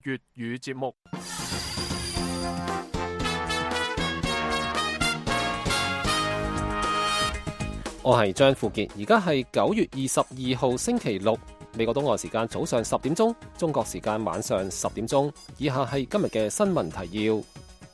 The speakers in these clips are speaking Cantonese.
粵語節目。 我係張富傑，而家係9月22號星期六，美國東岸時間早上10點鐘，中國時間晚上10點鐘。以下係今日嘅新聞提要。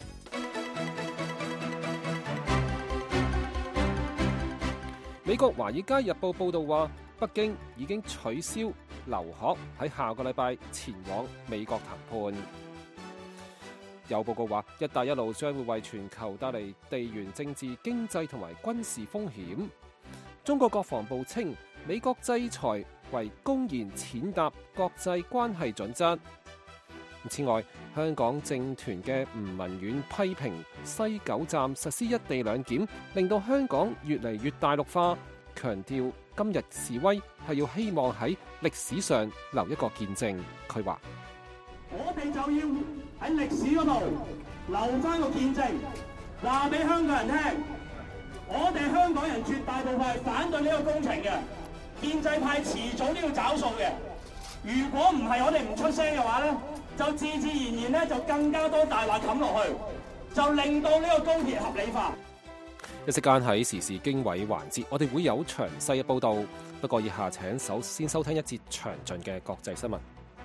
美國華爾街日報報道話，北京已經取消劉鶴喺下個禮拜前往美國談判。有報告話，一帶一路將會為全球帶嚟地緣政治、經濟同埋軍事風險。中國國防部稱，美國制裁為公然踐踏國際關係準則。此外，香港政團嘅吳文遠批評西九站實施一地兩檢，令到香港越嚟越大陸化，強調今日示威係要希望喺歷史上留一個見證。佢話： 我哋就要喺歷史嗰度留翻個見證，話俾香港人聽，我哋香港人絕大部分係反對呢個工程嘅，建制派遲早都要找數嘅。如果唔係我哋唔出聲嘅話咧，就自自然然咧就更加多大話冚落去，就令到呢個高鐵合理化。 一息間喺時事經緯環節，我哋會有詳細嘅報導。不過以下請首先收聽一節詳盡嘅國際新聞。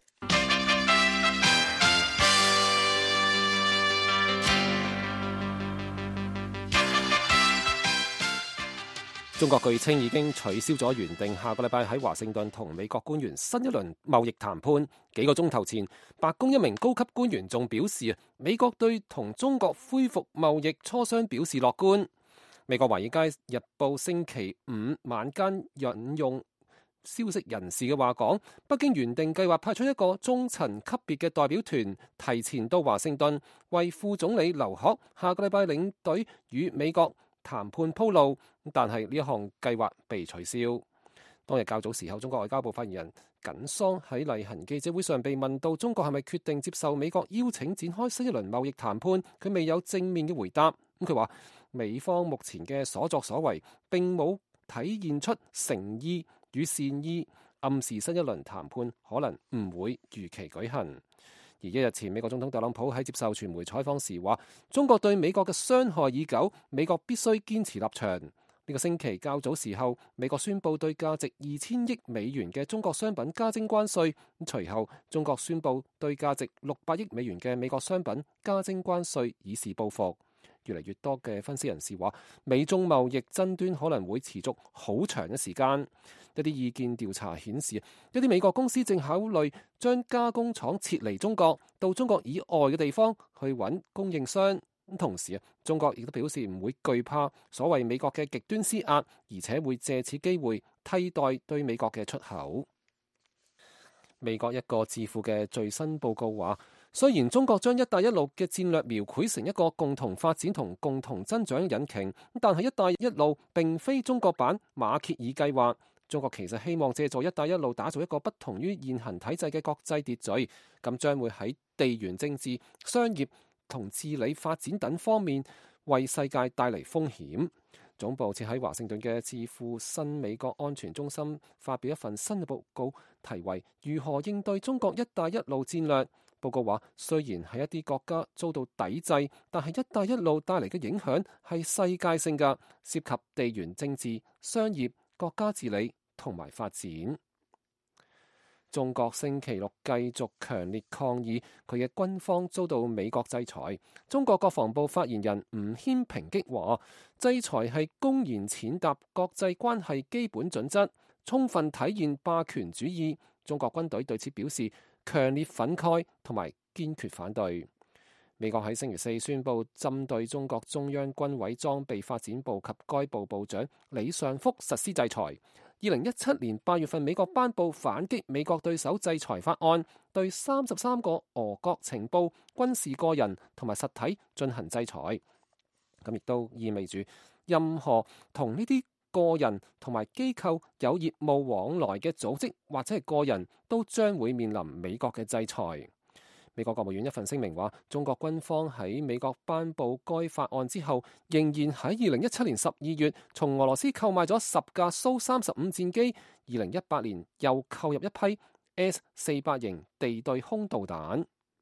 中國據稱已經取消咗原定下個禮拜喺華盛頓同美國官員新一輪貿易談判。幾個鐘頭前，白宮一名高級官員仲表示，美國對同中國恢復貿易磋商表示樂觀。美國華爾街日報星期五晚間引用消息人士嘅話講，北京原定計劃派出一個中層級別嘅代表團提前到華盛頓，為副總理劉鶴下個禮拜領隊與美國談判鋪路，但係呢一項計劃被取消。當日較早時候，中國外交部發言人耿爽喺例行記者會上被問到中國係咪決定接受美國邀請展開新一輪貿易談判，佢未有正面嘅回答。咁佢話美方目前嘅所作所為並冇體現出誠意與善意，暗示新一輪談判可能唔會如期舉行。而一日前，美國總統特朗普喺接受傳媒採訪時話，中國對美國嘅傷害已久，美國必須堅持立場。呢個星期較早時候，美國宣布對價值2000億美元嘅中國商品加徵關稅，隨後中國宣布對價值600億美元嘅美國商品加徵關稅，以示報復。越嚟越多嘅分析人士話，美中貿易爭端可能會持續好長嘅時間。一啲意見調查顯示，一啲美國公司正考慮將加工廠撤離中國，到中國以外嘅地方去揾供應商。同時中國亦都表示唔會懼怕所謂美國嘅極端施壓，而且會借此機會替代對美國嘅出口。美國一個智庫嘅最新報告話，雖然中國將一帶一路嘅戰略描繪成一個共同發展同共同增長引擎，但係一帶一路並非中國版馬歇爾計劃。中國其實希望借助一帶一路打造一個不同於現行體制嘅國際秩序，咁將會喺地緣政治、商業同治理發展等方面為世界帶嚟風險。總部設喺華盛頓嘅智庫新美國安全中心發表一份新嘅報告，題為《如何應對中國一帶一路戰略》。報告話，雖然係一啲國家遭到抵制，但係一帶一路帶嚟嘅影響係世界性嘅，涉及地緣政治、商業、國家治理同埋發展。中國星期六繼續強烈抗議佢嘅軍方遭到美國制裁。中國國防部發言人吳謙抨擊話，制裁係公然踐踏國際關係基本準則，充分體現霸權主義。中國軍隊對此表示強烈憤慨同埋堅決反對。美國喺星期四宣布針對中國中央軍委裝備發展部及該部部長李尚福實施制裁。2017年8月份，美國頒布反擊美國對手制裁法案，對33個俄國情報、軍事個人同埋實體進行制裁。咁亦都意味住任何同呢啲個人同埋機構有業務往來嘅組織或者係個人都將會面臨美國嘅制裁。美國國務院一份聲明話，中國軍方喺美國頒布該法案之後，仍然喺2017年12月從俄羅斯購買咗10架蘇35戰機，2018年又購入一批 S-400型地對空導彈。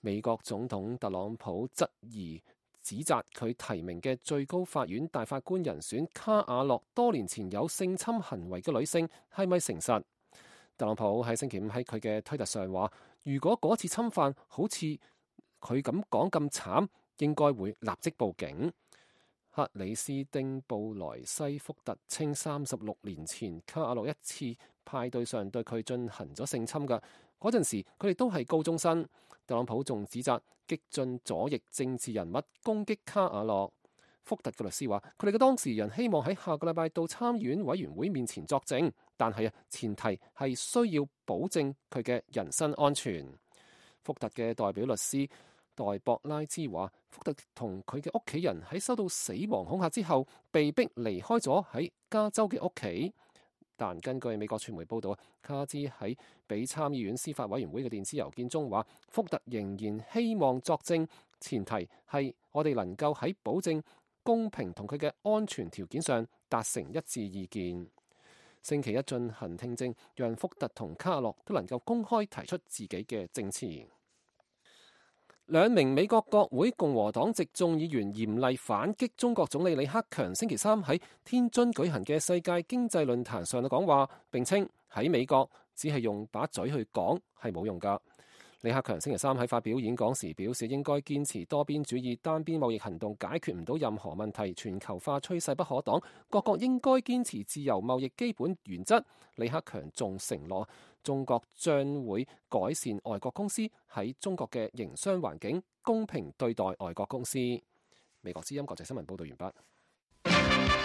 美國總統特朗普質疑指責佢提名嘅最高法院大法官人選卡瓦諾多年前有性侵行為嘅女性係咪誠實？特朗普喺星期五喺佢嘅推特上話，如果嗰次侵犯好似佢咁講咁慘，應該會立即報警。克里斯丁布萊西福特稱36年前卡瓦諾一次派對上對佢進行咗性侵嘅，嗰陣時佢哋都係高中生。特朗普仲指責激進左翼政治人物攻擊卡瓦諾。福特嘅律師話，佢哋嘅當事人希望喺下個禮拜到參議院委員會面前作證，但係前提係需要保證佢嘅人身安全。福特嘅代表律師代博拉茲話，福特同佢嘅屋企人喺收到死亡恐嚇之後，被逼離開咗喺加州嘅屋企。但根據美國傳媒報道，卡茲喺俾參議院司法委員會嘅電子郵件中話，福特仍然希望作證，前提係我哋能夠喺保證公平同佢嘅安全條件上達成一致意見。星期一進行聽證，讓福特同卡瓦諾都能夠公開提出自己嘅證詞。兩名美國國會共和黨籍眾議員嚴厲反擊中國總理李克強星期三喺天津舉行嘅世界經濟論壇上嘅講話，並稱喺美國只係用把嘴去講係冇用㗎。李克強星期三喺發表演講時表示，應該堅持多邊主義，單邊貿易行動解決唔到任何問題，全球化趨勢不可擋，各國應該堅持自由貿易基本原則。李克強仲承諾，中國將會改善外國公司喺中國嘅營商環境，公平對待外國公司。美國之音國際新聞報道完畢。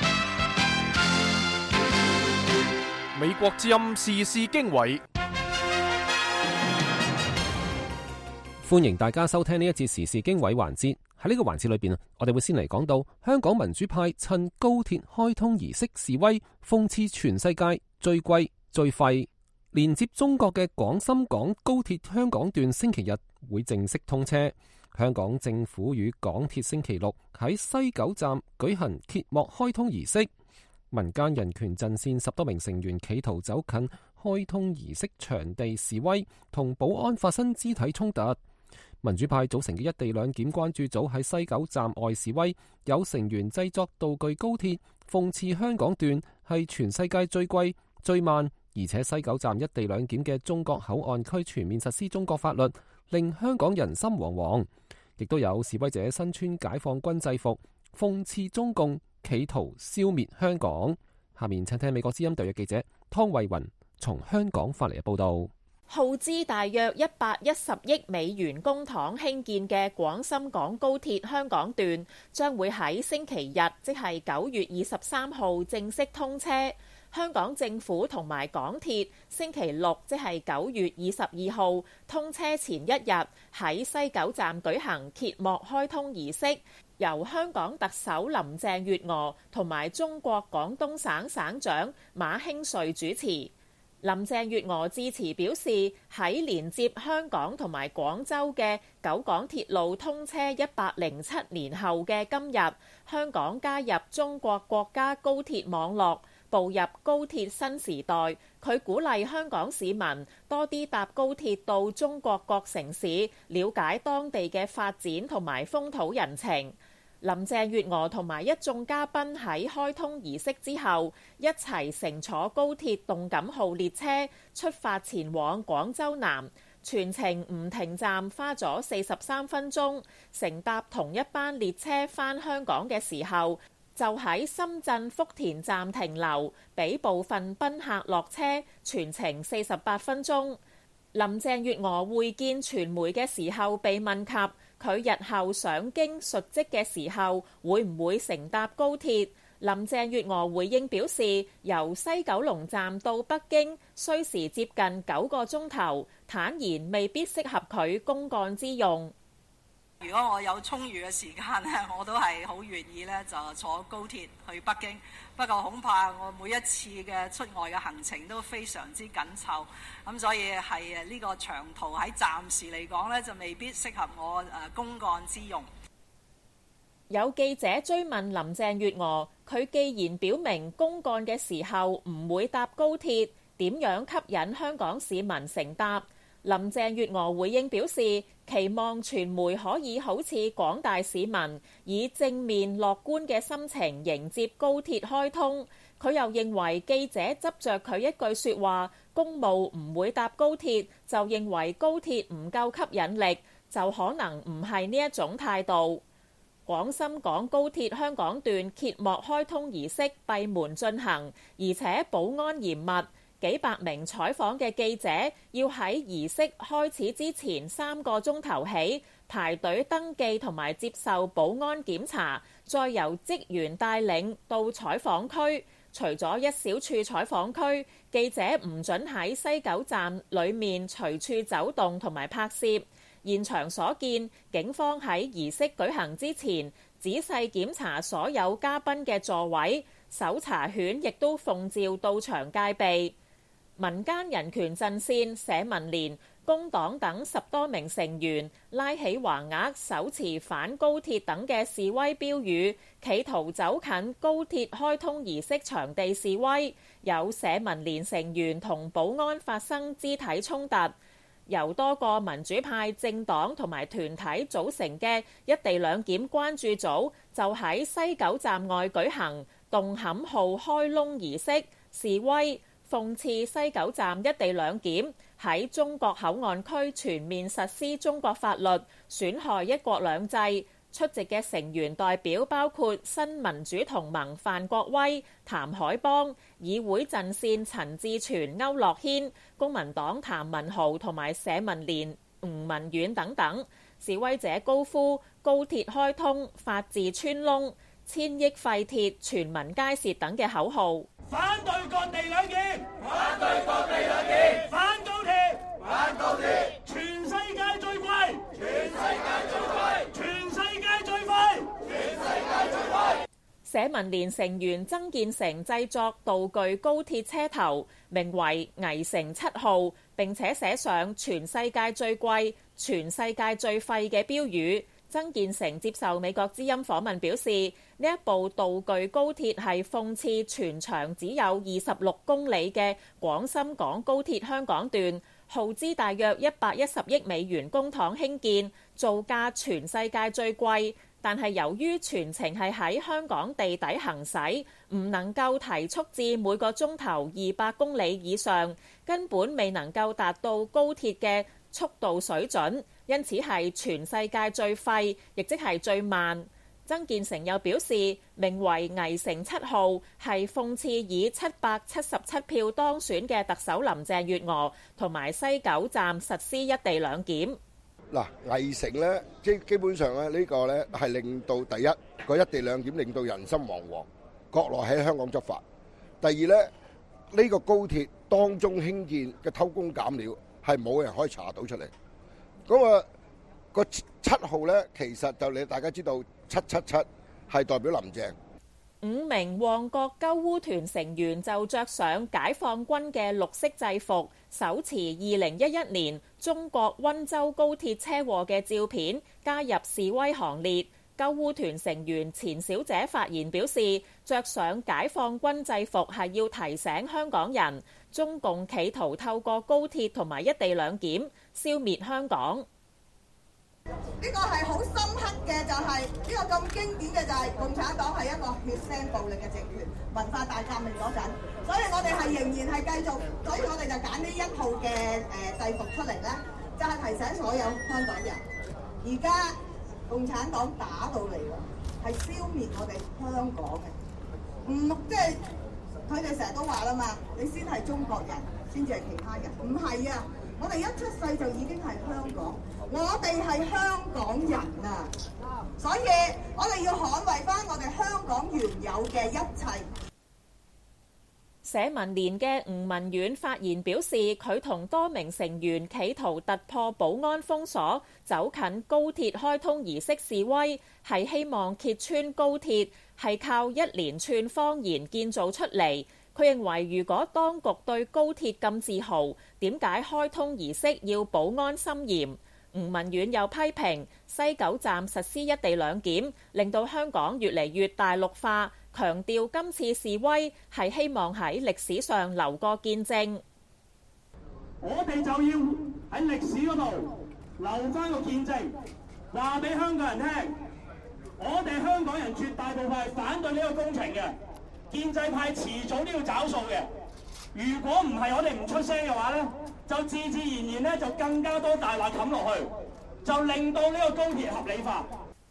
美國之音時事經緯。 歡迎大家收聽呢一節時事經緯環節。喺呢個環節裏邊，我哋會先嚟講到香港民主派趁高鐵開通儀式示威，諷刺全世界最貴最廢。連接中國嘅廣深港高鐵香港段星期日會正式通車。香港政府與港鐵星期六喺西九站舉行揭幕開通儀式。民間人權陣線10多名成員企圖走近開通儀式場地示威，同保安發生肢體衝突。民主派組成嘅一地兩檢關注組喺西九站外示威，有成員製作道具高鐵，諷刺香港段係全世界最貴最慢，而且西九站一地兩檢嘅中國口岸區全面實施中國法律，令香港人心惶惶。亦都有示威者身穿解放軍制服，諷刺中共企圖消滅香港。下面請聽美國之音特約記者湯慧雲從香港發嚟嘅報道。 耗資大約110億美元公帑興建嘅廣深港高鐵香港段將會喺星期日，即係9月23號正式通車。香港政府同埋港鐵星期六，即係9月22號通車前一日喺西九站舉行揭幕開通儀式，由香港特首林鄭月娥同埋中國廣東省省長馬興瑞主持。林鄭月娥致辭表示，喺連接香港同埋廣州嘅九港鐵路通車107年後嘅今日，香港加入中國國家高鐵網絡，步入高鐵新時代。佢鼓勵香港市民多啲搭高鐵到中國各城市，了解當地嘅發展同埋風土人情。林鄭月娥同埋一眾嘉賓喺開通儀式之後，一齊乘坐高鐵動感號列車出發前往廣州南，全程唔停站，花咗43分鐘。乘搭同一班列車返香港嘅時候，就喺深圳福田站停留，俾部分賓客落車，全程48分鐘。林鄭月娥會見傳媒嘅時候被問及佢日後上京述職嘅時候會唔會乘搭高鐵，林鄭月娥回應表示，由西九龍站到北京需時接近9個鐘頭，坦言未必適合佢公幹之用。 如果我有充裕嘅時間呢，我都係好願意呢就坐高鐵去北京。不過恐怕我每一次嘅出外嘅行程都非常之緊湊，咁所以係呢個長途喺暫時嚟講呢，就未必適合我公幹之用。 有記者追問林鄭月娥，佢既然表明公幹嘅時候唔會搭高鐵，點樣吸引香港市民乘搭？ 林鄭月娥回應表示，期望傳媒可以好似廣大市民，以正面樂觀嘅心情迎接高鐵開通。佢又認為記者執着佢一句説話，公務唔會搭高鐵，就認為高鐵唔夠吸引力，就可能唔係呢一種態度。廣深港高鐵香港段揭幕開通儀式閉門進行，而且保安嚴密。幾百名採訪嘅記者要喺儀式開始之前3個鐘頭起排隊登記同埋接受保安檢查，再由職員帶領到採訪區。除咗一小處採訪區，記者唔准喺西九站裡面隨處走動同埋拍攝。現場所見，警方喺儀式舉行之前仔細檢查所有嘉賓嘅座位，搜查犬亦都奉召到場戒備。民間人權陣線、社民連、工黨等10多名成員拉起橫額，手持反高鐵等嘅示威標語，企圖走近高鐵開通儀式場地示威。有社民連成員同保安發生肢體衝突。由多個民主派政黨同埋團體組成嘅一地兩檢關注組就喺西九站外舉行動撼號開窿儀式示威，諷刺西九站一地兩檢喺中國口岸區全面實施中國法律，損害一國兩制。出席嘅成員代表包括新民主同盟范國威、譚海邦、議會陣線陳志全、區諾軒、公民黨譚文豪同埋社民連吳文遠等等。示威者高呼高鐵開通、法治穿窿、千億廢鐵、全民皆蝕等嘅口號。 反對割地兩檢，反對割地兩檢，反高鐵，反高鐵，全世界最貴，全世界最貴，全世界最快，全世界最快。 社民連成員曾建成製作道具高鐵車頭，名為危城7號，並且寫上全世界最貴、全世界最廢嘅標語。曾建成接受美國之音訪問表示，呢一部道具高鐵係諷刺全長只有26公里嘅廣深港高鐵香港段，耗資大約110億美元公帑興建，造價全世界最貴。但係由於全程係喺香港地底行駛，唔能夠提速至每個鐘頭200公里以上，根本未能夠達到高鐵嘅速度水準，因此係全世界最廢，亦即係最慢。曾建成又表示，名為危城7號係諷刺以777票當選嘅特首林鄭月娥同埋西九站實施一地兩檢。 嗱，危城呢，即基本上咧，呢個呢係令到第一個一地兩檢令到人心惶惶，國內喺香港執法；第二呢，呢個高鐵當中興建嘅偷工減料係冇人可以查到出嚟。咁個7號呢，其實就你大家知道777係代表林鄭。 5名旺角鳩烏團成員就着上解放軍嘅綠色制服，手持2011年中國溫州高鐵車禍嘅照片，加入示威行列。鳩烏團成員錢小姐發言表示，着上解放軍制服係要提醒香港人，中共企圖透過高鐵同埋一地兩檢消滅香港。 呢個係好深刻嘅，就係呢個咁經典嘅，就係共產黨係一個血腥暴力嘅政權。文化大革命嗰陣，所以我哋係仍然係繼續，所以我哋就揀呢1號嘅制服出嚟咧，就係提醒所有香港人，而家共產黨打到嚟啦，係消滅我哋香港嘅，即係佢哋成日都話啦嘛，你先係中國人，先至係其他人，唔係啊！我哋一出世就已經係香港，我哋係香港人啊！所以我哋要捍衛翻我哋香港原有嘅一切。 社民連嘅吳文遠發言表示，佢同多名成員企圖突破保安封鎖，走近高鐵開通儀式示威，係希望揭穿高鐵係靠一連串謊言建造出嚟。佢認為，如果當局對高鐵咁自豪，點解開通儀式要保安森嚴？吳文遠又批評西九站實施一地兩檢，令到香港越嚟越大陸化，強調今次示威係希望喺歷史上留個見證。 我哋就要喺歷史嗰度留翻個見證，話俾香港人聽，我哋香港人絕大部分係反對呢個工程嘅，建制派遲早都要找數嘅。如果唔係我哋唔出聲嘅話咧，就自自然然咧就更加多大話冚落去，就令到呢個高鐵合理化。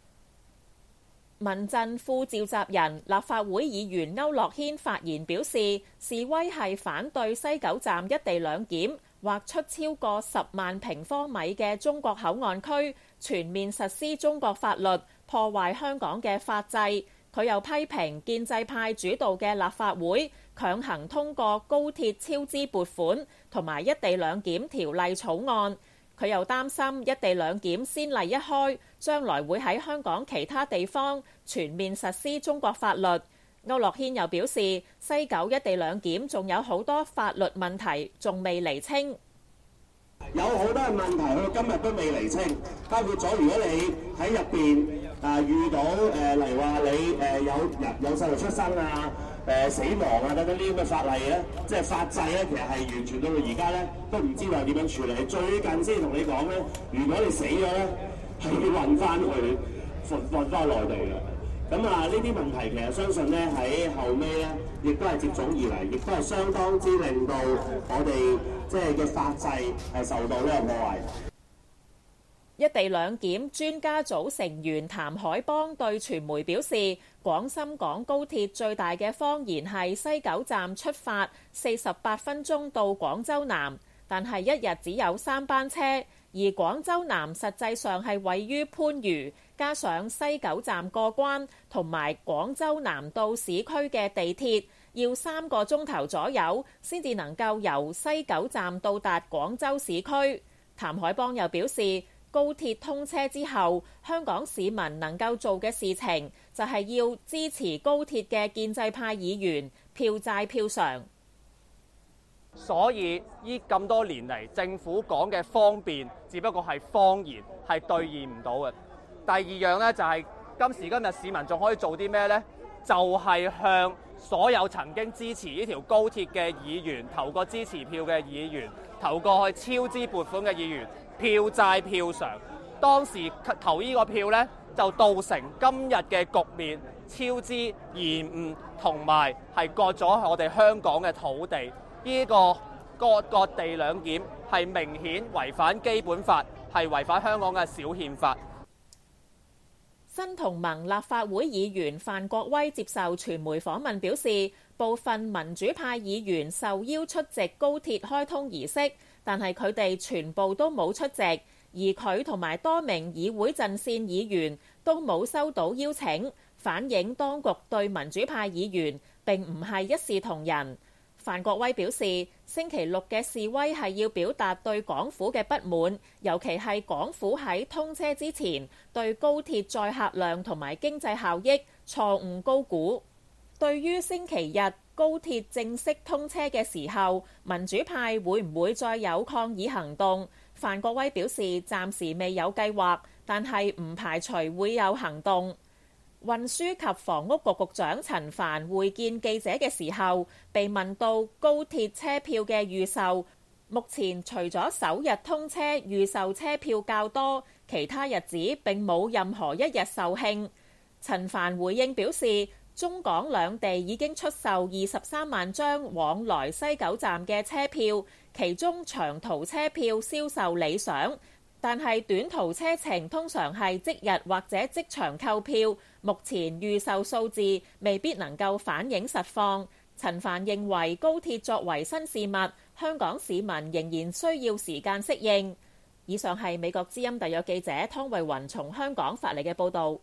民陣副召集人立法會議員區諾軒發言表示，示威係反對西九站一地兩檢，劃出超過10萬平方米嘅中國口岸區，全面實施中國法律，破壞香港嘅法制。佢又批評建制派主導嘅立法會強行通過高鐵超支撥款同埋一地兩檢條例草案。佢又擔心一地兩檢先例一開，將來會喺香港其他地方全面實施中國法律。區諾軒又表示，西九一地兩檢仲有好多法律問題仲未釐清， 有好多嘅問題佢今日都未釐清，包括咗如果你喺入邊遇到例如話你有細路出生啊、死亡啊等等呢啲咁嘅法例咧，即係法制咧，其實係完全到而家咧都唔知道點樣處理。最近先同你講咧，如果你死咗咧，係要運翻去運翻內地嘅。咁呢啲問題其實相信咧喺後尾咧，亦都係接踵而嚟，亦都係相當之令到我哋即係嘅法制係受到呢個破壞。 一地兩檢專家組成員譚海邦對傳媒表示，廣深港高鐵最大嘅謊言係西九站出發48分鐘到廣州南，但係一日只有3班車，而廣州南實際上係位於番禺，加上西九站過關同埋廣州南到市區嘅地鐵，要3個鐘頭左右先至能夠由西九站到達廣州市區。譚海邦又表示，高鐵通車之後，香港市民能夠做嘅事情就係要支持高鐵嘅建制派議員票債票償。 所以呢咁多年嚟，政府講嘅方便，只不過係謊言，係兌現唔到嘅。第二樣呢，就係今時今日市民仲可以做啲咩呢？就係向所有曾經支持呢條高鐵嘅議員、投過支持票嘅議員、投過去超支撥款嘅議員，票債票償。當時投呢個票呢，就造成今日嘅局面，超支延誤同埋係割咗我哋香港嘅土地。呢個割地兩檢係明顯違反基本法，係違反香港嘅小憲法。 新同盟立法會議員范國威接受傳媒訪問表示，部分民主派議員受邀出席高鐵開通儀式，但係佢哋全部都冇出席，而佢同埋多名議會陣線議員都冇收到邀請，反映當局對民主派議員並唔係一視同仁。范國威表示，星期六嘅示威係要表達對港府嘅不滿，尤其係港府喺通車之前對高鐵載客量同埋經濟效益錯誤高估。對於星期日高鐵正式通車嘅時候，民主派會唔會再有抗議行動？范國威表示暫時未有計劃，但係唔排除會有行動。運輸及房屋局局長陳帆會見記者嘅時候，被問到高鐵車票嘅預售，目前除咗首日通車預售車票較多，其他日子並冇任何一日售罄。陳帆回應表示，中港兩地已經出售23萬張往來西九站嘅車票，其中長途車票銷售理想，但係短途車程通常係即日或者即場購票，目前預售數字未必能夠反映實況。陳帆認為高鐵作為新事物，香港市民仍然需要時間適應。以上係美國之音特約記者湯慧雲從香港發嚟嘅報導。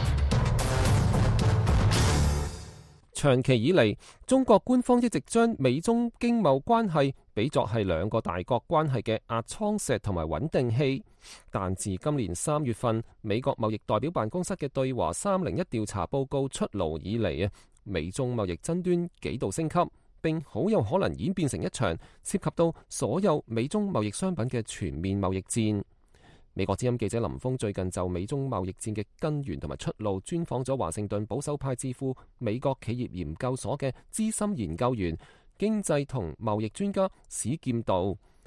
長期以嚟，中國官方一直將美中經貿關係比作係兩個大國關係嘅壓艙石同埋穩定器，但自今年3月份美國貿易代表辦公室嘅對華301調查報告出爐以嚟美中貿易爭端幾度升級，並好有可能演變成一場涉及到所有美中貿易商品嘅全面貿易戰。美國之音記者林峰最近就美中貿易戰嘅根源同埋出路專訪咗華盛頓保守派智庫美國企業研究所嘅資深研究員、經濟同貿易專家史劍道。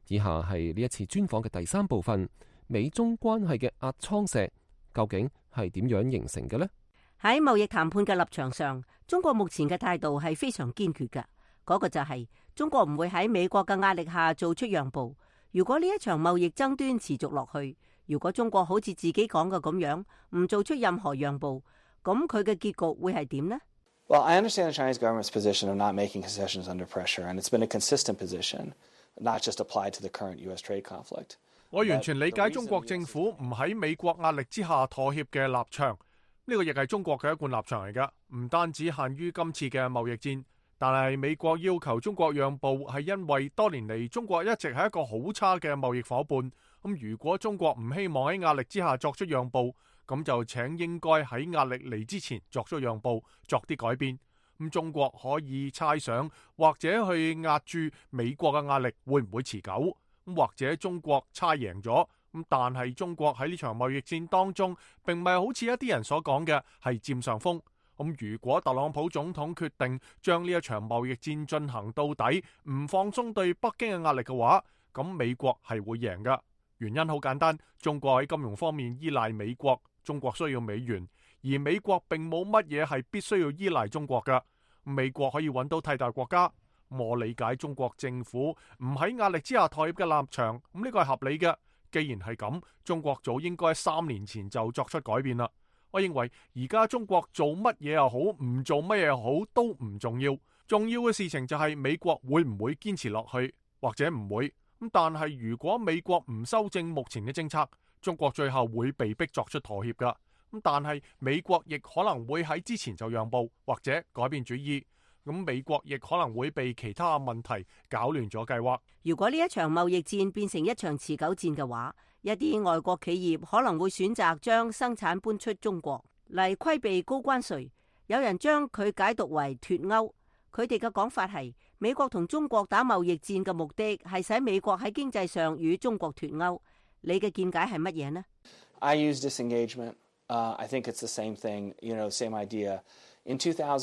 以下係呢一次專訪嘅第3部分，美中關係嘅壓艙石究竟係點樣形成嘅呢？ 喺貿易談判嘅立場上，中國目前嘅態度係非常堅決嘅。嗰個就係中國唔會喺美國嘅壓力下做出讓步。如果呢一場貿易爭端持續落去，如果中國好似自己講嘅咁樣，唔做出任何讓步，咁佢嘅結局會係點呢？ Well, I understand the Chinese government's position of not making concessions under pressure, and it's been a consistent position, not just applied to the current U.S. trade conflict. 我完全理解中國政府唔喺美國壓力之下妥協嘅立場，呢個亦係中國嘅一貫立場嚟㗎，唔單止限於今次嘅貿易戰。但係美國要求中國讓步，係因為多年嚟中國一直係一個好差嘅貿易夥伴。咁如果中國唔希望喺壓力之下作出讓步，咁就請應該喺壓力嚟之前作出讓步，作啲改變。咁中國可以猜想或者去壓住美國嘅壓力會唔會持久？咁或者中國猜贏咗，咁但係中國喺呢場貿易戰當中並唔係好似一啲人所講嘅係佔上風。咁如果特朗普總統決定將呢一場貿易戰進行到底，唔放鬆對北京嘅壓力嘅話，咁美國係會贏㗎。原因好簡單，中國喺金融方面依賴美國，中國需要美元，而美國並冇乜嘢係必須要依賴中國㗎。美國可以揾到替代國家。我理解中國政府唔喺壓力之下妥協嘅立場，咁呢個係合理嘅。既然係咁，中國早應該3年前就作出改變啦。我認為而家中國做乜嘢又好，唔做乜嘢又好都唔重要，重要嘅事情就係美國會唔會堅持落去，或者唔會。咁但係如果美國唔修正目前嘅政策，中國最後會被逼作出妥協噶。咁但係美國亦可能會喺之前就讓步或者改變主意，咁美國亦可能會被其他問題搞亂咗計劃。 如果呢一場貿易戰變成一場持久戰嘅話，一啲外國企業可能會選擇將生產搬出中國嚟規避高關稅。有人將佢解讀為脫歐，佢哋嘅講法係美國同中國打貿易戰嘅目的係使美國喺經濟上與中國脫歐。你嘅見解係乜嘢呢？ I use disengagement. I think it's the same thing, same idea. In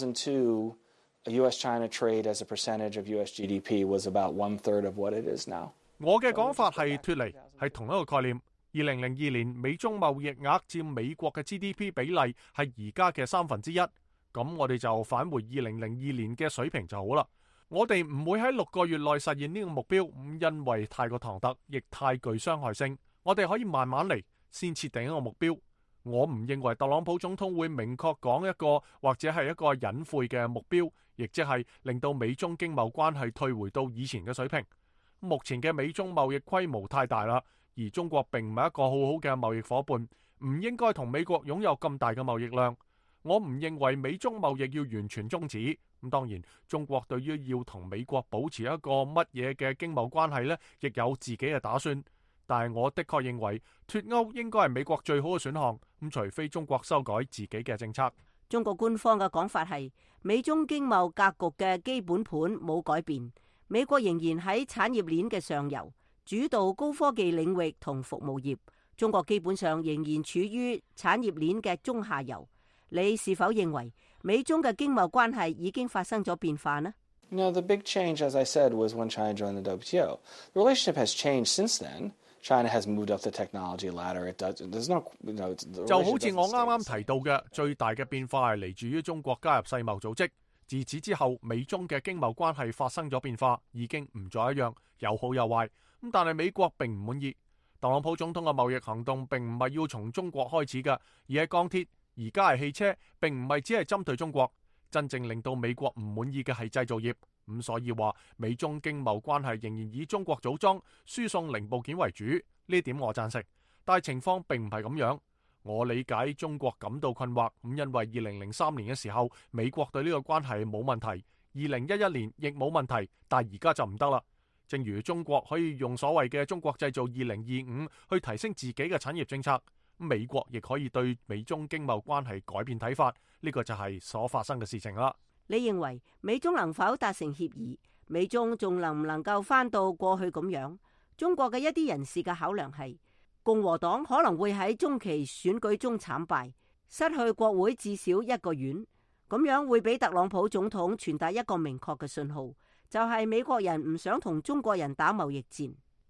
2002, U.S.-China trade as a percentage of U.S. GDP was about 1/3 of what it is now. 我嘅講法係脫離，係同一個概念。2002年美中貿易額佔美國嘅 GDP 比例係而家嘅1/3，咁我哋就返回2002年嘅水平就好啦。我哋唔會喺6個月內實現呢個目標，因為太過唐突，亦太具傷害性。我哋可以慢慢嚟，先設定一個目標。我唔認為特朗普總統會明確講一個或者係一個隱晦嘅目標，亦即係令到美中經貿關係退回到以前嘅水平。目前嘅美中貿易規模太大啦，而中國並唔係一個好好嘅貿易夥伴，唔應該同美國擁有咁大嘅貿易量。我唔認為美中貿易要完全終止。咁當然，中國對於要同美國保持一個乜嘢嘅經貿關係呢，亦有自己嘅打算。但係我的確認為脫歐應該係美國最好嘅選項。咁除非中國修改自己嘅政策。 中國官方嘅講法係美中經貿格局嘅基本盤冇改變，美國仍然喺產業鏈嘅上游，主導高科技領域同服務業。中國基本上仍然處於產業鏈嘅中下游。你是否認為美中嘅經貿關係已經發生咗變化呢？ No, the big change, as I said, was when China joined the WTO. The relationship has changed since then. China has moved up the technology ladder. There's no, 就好似我啱啱提到嘅，最大嘅變化係嚟自於中國加入世貿組織。自此之後，美中嘅經貿關係發生咗變化，已經唔再一樣，有好有壞。咁但係美國並唔滿意。特朗普總統嘅貿易行動並唔係要從中國開始嘅，而係鋼鐵，而家係汽車，並唔係只係針對中國。真正令到美國唔滿意嘅係製造業。咁所以話美中經貿關係仍然以中國組裝、輸送零部件為主，呢點我贊成。但係情況並唔係咁樣。我理解中國感到困惑，咁因為2003年嘅時候，美國對呢個關係冇問題，2011年亦冇問題，但係而家就唔得啦。正如中國可以用所謂嘅中國製造2025去提升自己嘅產業政策，美國亦可以對美中經貿關係改變睇法，呢個就係所發生嘅事情啦。 你認為美中能否達成協議？美中仲能唔能夠返到過去咁樣？中國嘅一啲人士嘅考量係，共和黨可能會喺中期選舉中慘敗，失去國會至少一個院，咁樣會俾特朗普總統傳達一個明確嘅信號，就係美國人唔想同中國人打貿易戰。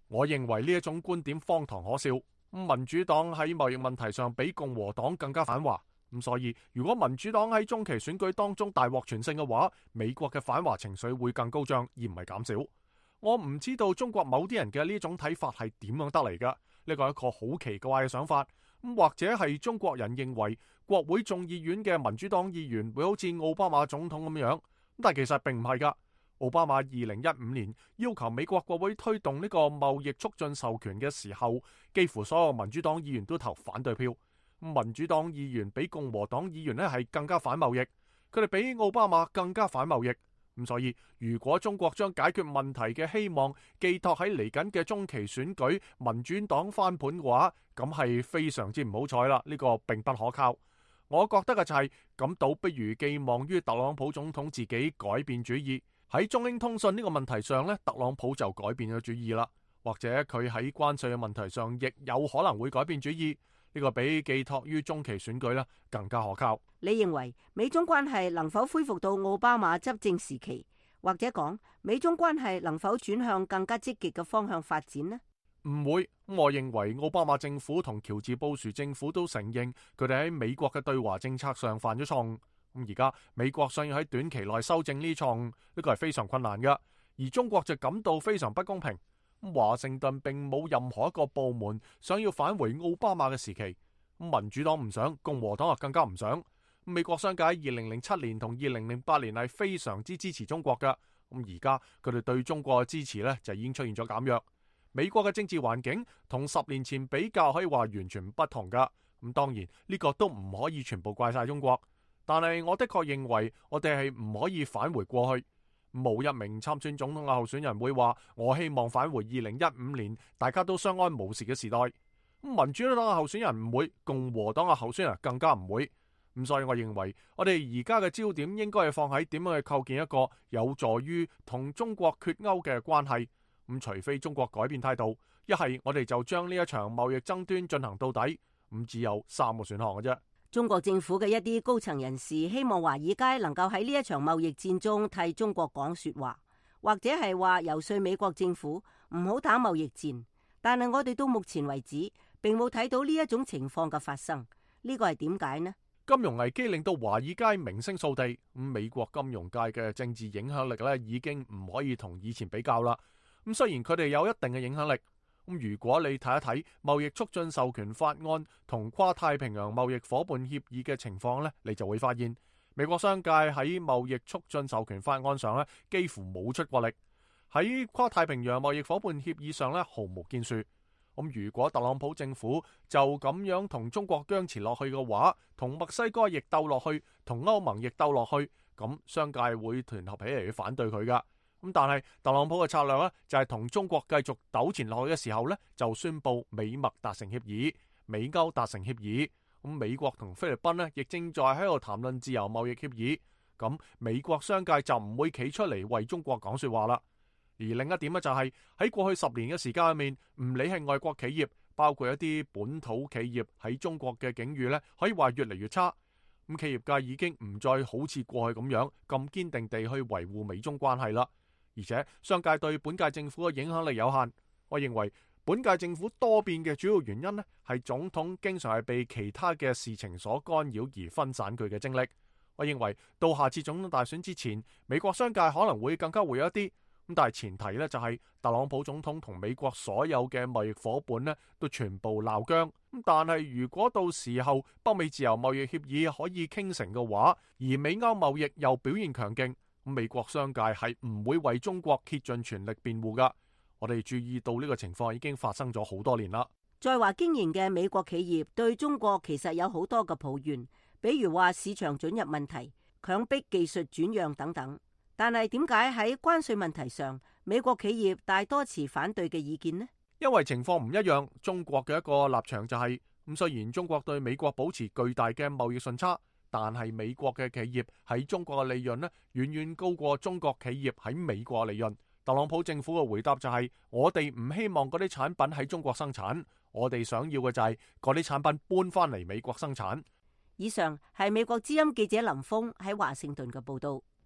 我認為呢一種觀點荒唐可笑。民主黨喺貿易問題上比共和黨更加反華，咁所以如果民主黨喺中期選舉當中大獲全勝嘅話，美國嘅反華情緒會更高漲，而唔係減少。我唔知道中國某啲人嘅呢種睇法係點樣得嚟㗎，呢個係一個好奇怪嘅想法。或者係中國人認為國會眾議院嘅民主黨議員會好似奧巴馬總統咁樣，但係其實並唔係㗎。奧巴馬2015年要求美國國會推動呢個貿易促進授權嘅時候，幾乎所有民主黨議員都投反對票。民主黨議員比共和黨議員呢係更加反貿易，佢哋比奧巴馬更加反貿易。咁所以如果中國將解決問題嘅希望寄託喺嚟緊嘅中期選舉民主黨翻盤嘅話，咁係非常之唔好彩啦。呢個並不可靠。我覺得嘅就係咁，倒不如寄望於特朗普總統自己改變主意。喺中英通訊呢個問題上呢，特朗普就改變咗主意啦。或者佢喺關稅嘅問題上亦有可能會改變主意。呢個比寄託於中期選舉呢更加可靠。 你認為美中關係能否恢復到奧巴馬執政時期，或者講美中關係能否轉向更加積極嘅方向發展呢？ 唔會。我認為奧巴馬政府同喬治布殊政府都承認佢哋喺美國嘅對華政策上犯咗錯誤。咁而家美國想要喺短期內修正呢錯誤，呢個係非常困難㗎。而中國就感到非常不公平。華盛頓並冇任何一個部門想要返回奧巴馬嘅時期。民主黨唔想，共和黨更加唔想。美國商界喺2007年同2008年係非常之支持中國㗎。而家佢哋對中國嘅支持呢就已經出現咗減弱。美國嘅政治環境同10年前比較可以話完全不同㗎。當然呢個都唔可以全部怪晒中國，但係我的確認為我哋係唔可以返回過去。冇一名參選總統嘅候選人會話我希望返回2015年大家都相安無事嘅時代。民主黨嘅候選人唔會，共和黨嘅候選人更加唔會。所以我認為我哋而家嘅焦點應該係放喺點樣去構建一個有助於同中國脫鈎嘅關係。除非中國改變態度，一係我哋就將呢一場貿易爭端進行到底。只有3個選項嘅啫。 中國政府嘅一啲高層人士希望華爾街能夠喺呢一場貿易戰中替中國講說話，或者係話游說美國政府唔好打貿易戰。但係我哋到目前為止並冇睇到呢一種情況嘅發生，呢個係點解呢？ 金融危機令到華爾街名聲掃地，美國金融界嘅政治影響力咧已經唔可以同以前比較啦。雖然佢哋有一定嘅影響力，如果你睇一睇貿易促進授權法案同跨太平洋貿易夥伴協議嘅情況呢，你就會發現美國商界喺貿易促進授權法案上呢幾乎冇出過力，喺跨太平洋貿易夥伴協議上呢毫無建樹。如果特朗普政府就咁樣同中國僵持落去嘅話，同墨西哥亦鬥落去，同歐盟亦鬥落去，咁商界會團合起嚟去反對佢噶。但係特朗普嘅策略呢，就係同中國繼續糾纏落去嘅時候呢，就宣布美墨達成協議，美歐達成協議。美國同菲律賓呢，亦正在喺度談論自由貿易協議。咁美國商界就唔會企出嚟為中國講說話啦。而另一點呢，就係喺過去10年嘅時間入面，唔理係外國企業，包括一啲本土企業喺中國嘅境遇呢，可以話越嚟越差。企業界已經唔再好似過去咁樣咁堅定地去維護美中關係啦。而且商界對本屆政府嘅影響力有限。我認為本屆政府多變嘅主要原因呢，係總統經常係被其他嘅事情所干擾而分散佢嘅精力。我認為到下次總統大選之前，美國商界可能會更加活躍一啲。但係前提呢，就係特朗普總統同美國所有嘅貿易夥伴呢都全部鬧僵。但係如果到時候北美自由貿易協議可以傾成嘅話，而美歐貿易又表現強勁，美國商界係唔會為中國竭盡全力辯護噶。我哋注意到呢個情況已經發生咗好多年啦。 在華經營嘅美國企業對中國其實有好多嘅抱怨，比如話市場准入問題、強迫技術轉讓等等。但係點解喺關稅問題上，美國企業大多持反對嘅意見呢？ 因為情況唔一樣。中國嘅一個立場就係，雖然中國對美國保持巨大嘅貿易順差，但係美國嘅企業喺中國嘅利潤呢，遠遠高過中國企業喺美國嘅利潤。特朗普政府嘅回答就係，我哋唔希望嗰啲產品喺中國生產，我哋想要嘅就係嗰啲產品搬翻嚟美國生產。 以上係美國之音記者林峰喺華盛頓嘅報道。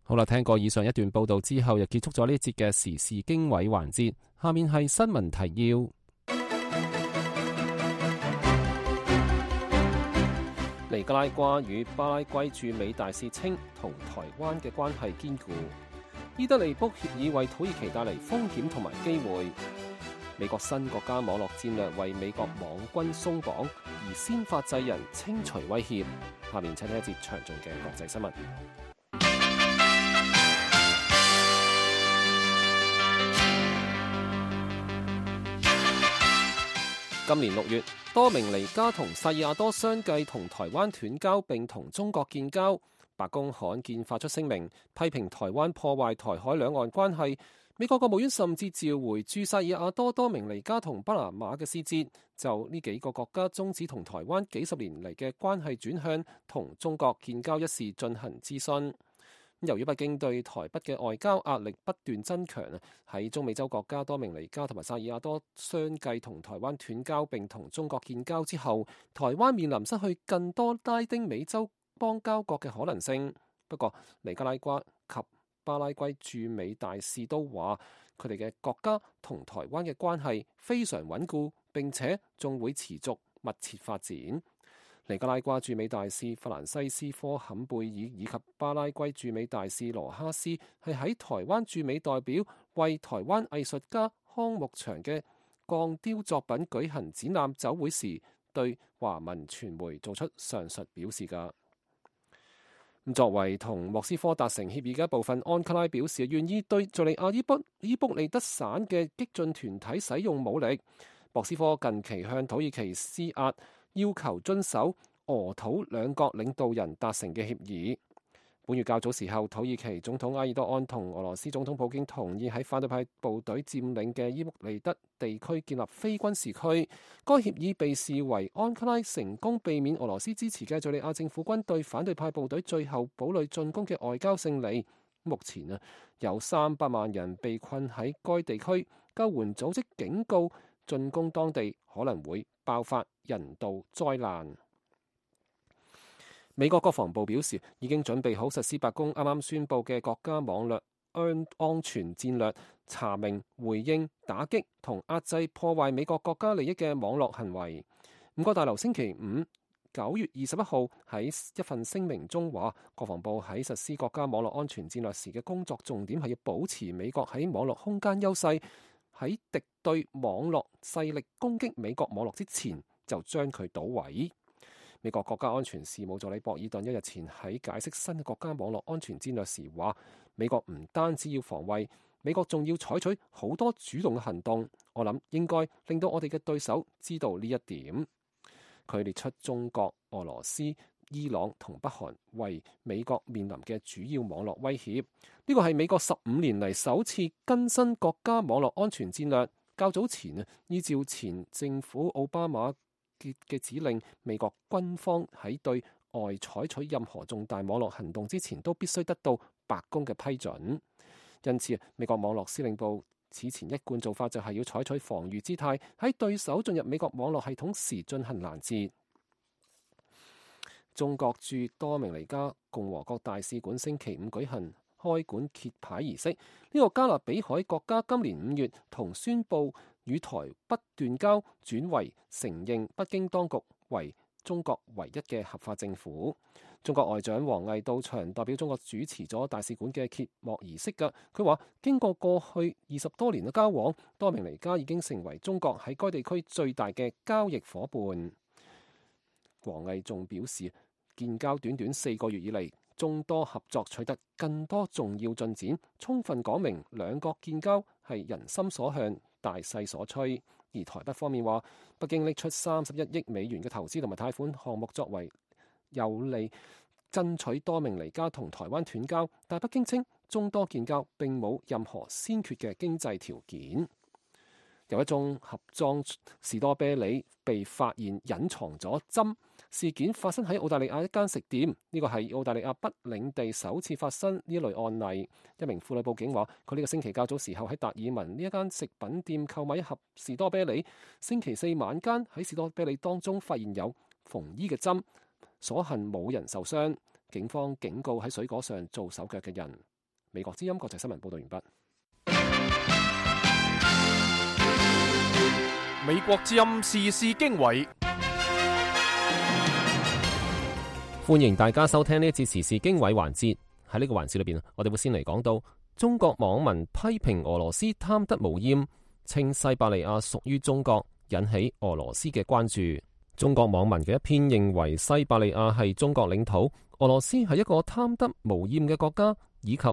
好啦，聽過以上一段報道之後，又結束咗呢一節嘅時事經緯環節。下面係新聞提要。尼加拉瓜與巴拉圭駐美大使稱，同台灣嘅關係堅固。伊德利卜協議為土耳其帶嚟風險同埋機會。美國新國家網絡戰略為美國網軍鬆綁，而先發制人清除威脅。下面請聽一節詳盡嘅國際新聞。今年6月，多明尼加同薩爾瓦多相繼同台灣斷交並同中國建交。白宮罕見發出聲明，批評台灣破壞台海兩岸關係。美國國務院甚至召回駐薩爾瓦多、多明尼加同巴拿馬嘅使節，就呢幾個國家終止同台灣幾十年嚟嘅關係轉向同中國建交一事進行諮詢。由於北京對台北嘅外交壓力不斷增強，喺中美洲國家多明尼加同埋薩爾瓦多相繼同台灣斷交並同中國建交之後，台灣面臨失去更多拉丁美洲邦交國嘅可能性。不過，尼加拉瓜及巴拉圭駐美大使都話，佢哋嘅國家同台灣嘅關係非常穩固，並且仲會持續密切發展。尼加拉瓜駐美大使法蘭西斯科坎貝爾以及巴拉圭駐美大使羅哈斯係喺台灣駐美代表為台灣藝術家康木祥嘅鋼雕作品舉行展覽酒會時，對華文傳媒做出上述表示㗎。作為同莫斯科達成協議嘅一部分，安卡拉表示願意對敘利亞伊卜利德省嘅激進團體使用武力。莫斯科近期向土耳其施壓，要求遵守俄土兩國領導人達成嘅協議。本月較早時候，土耳其總統埃爾多安同俄羅斯總統普京同意喺反對派部隊佔領嘅伊卜利德地區建立非軍事區。該協議被視為安卡拉成功避免俄羅斯支持嘅敘利亞政府軍對反對派部隊最後堡壘進攻嘅外交勝利。目前有300萬人被困喺該地區，救援組織警告進攻當地可能會爆發人道災難。美國國防部表示，已經準備好實施白宮啱啱宣布嘅國家網絡安全戰略，查明、回應、打擊同壓制破壞美國國家利益嘅網絡行為。五角大樓星期五9月21號喺一份聲明中話，國防部喺實施國家網絡安全戰略時嘅工作重點係要保持美國喺網絡空間優勢，喺敵對網絡勢力攻擊美國網絡之前就將佢搗毀。美國國家安全事務助理博爾頓一日前喺解釋新嘅國家網絡安全戰略時話，美國唔單止要防衛，美國仲要採取好多主動嘅行動。我諗應該令到我哋嘅對手知道呢一點。佢列出中國、俄羅斯、伊朗同北韓為美國面臨嘅主要網絡威脅。呢個係美國15年嚟首次更新國家網絡安全戰略。較早前依照前政府奧巴馬嘅指令，美國軍方喺對外採取任何重大網絡行動之前，都必須得到白宮嘅批准。因此，美國網絡司令部此前一貫做法就係要採取防禦姿態，喺對手進入美國網絡系統時進行攔截。中國駐多明尼加共和國大使館星期五舉行開館揭牌儀式。呢個加勒比海國家今年5月同宣布與台北斷交，轉為承認北京當局為中國唯一嘅合法政府。中國外長王毅到場代表中國主持咗大使館嘅揭幕儀式㗎。佢話經過過去20多年嘅交往，多明尼加已經成為中國喺該地區最大嘅交易夥伴。王毅仲表示，建交短短4個月以嚟，眾多合作取得更多重要進展，充分講明兩國建交係人心所向、大勢所趨。而台北方面話，北京拎出31億美元嘅投資同埋貸款項目作為有利爭取多明尼加同台灣斷交，但北京稱中多建交並冇任何先決嘅經濟條件。有一宗盒裝士多啤梨被發現隱藏咗針，事件發生喺澳大利亞一間食店，呢個係澳大利亞北領地首次發生呢一類案例。一名婦女報警話，佢呢個星期較早時候喺達爾文呢一間食品店購買一盒士多啤梨，星期4晚間喺士多啤梨當中發現有縫衣嘅針，所幸冇人受傷。警方警告喺水果上做手腳嘅人。 美國之音國際新聞報道完畢。 美國之音時事經緯， 歡迎大家收聽呢一節時事經緯環節。喺呢個環節裏邊，我哋會先嚟講到中國網民批評俄羅斯貪得無厭，稱西伯利亞屬於中國，引起俄羅斯嘅關注。中國網民嘅一篇認為西伯利亞係中國領土，俄羅斯係一個貪得無厭嘅國家，以及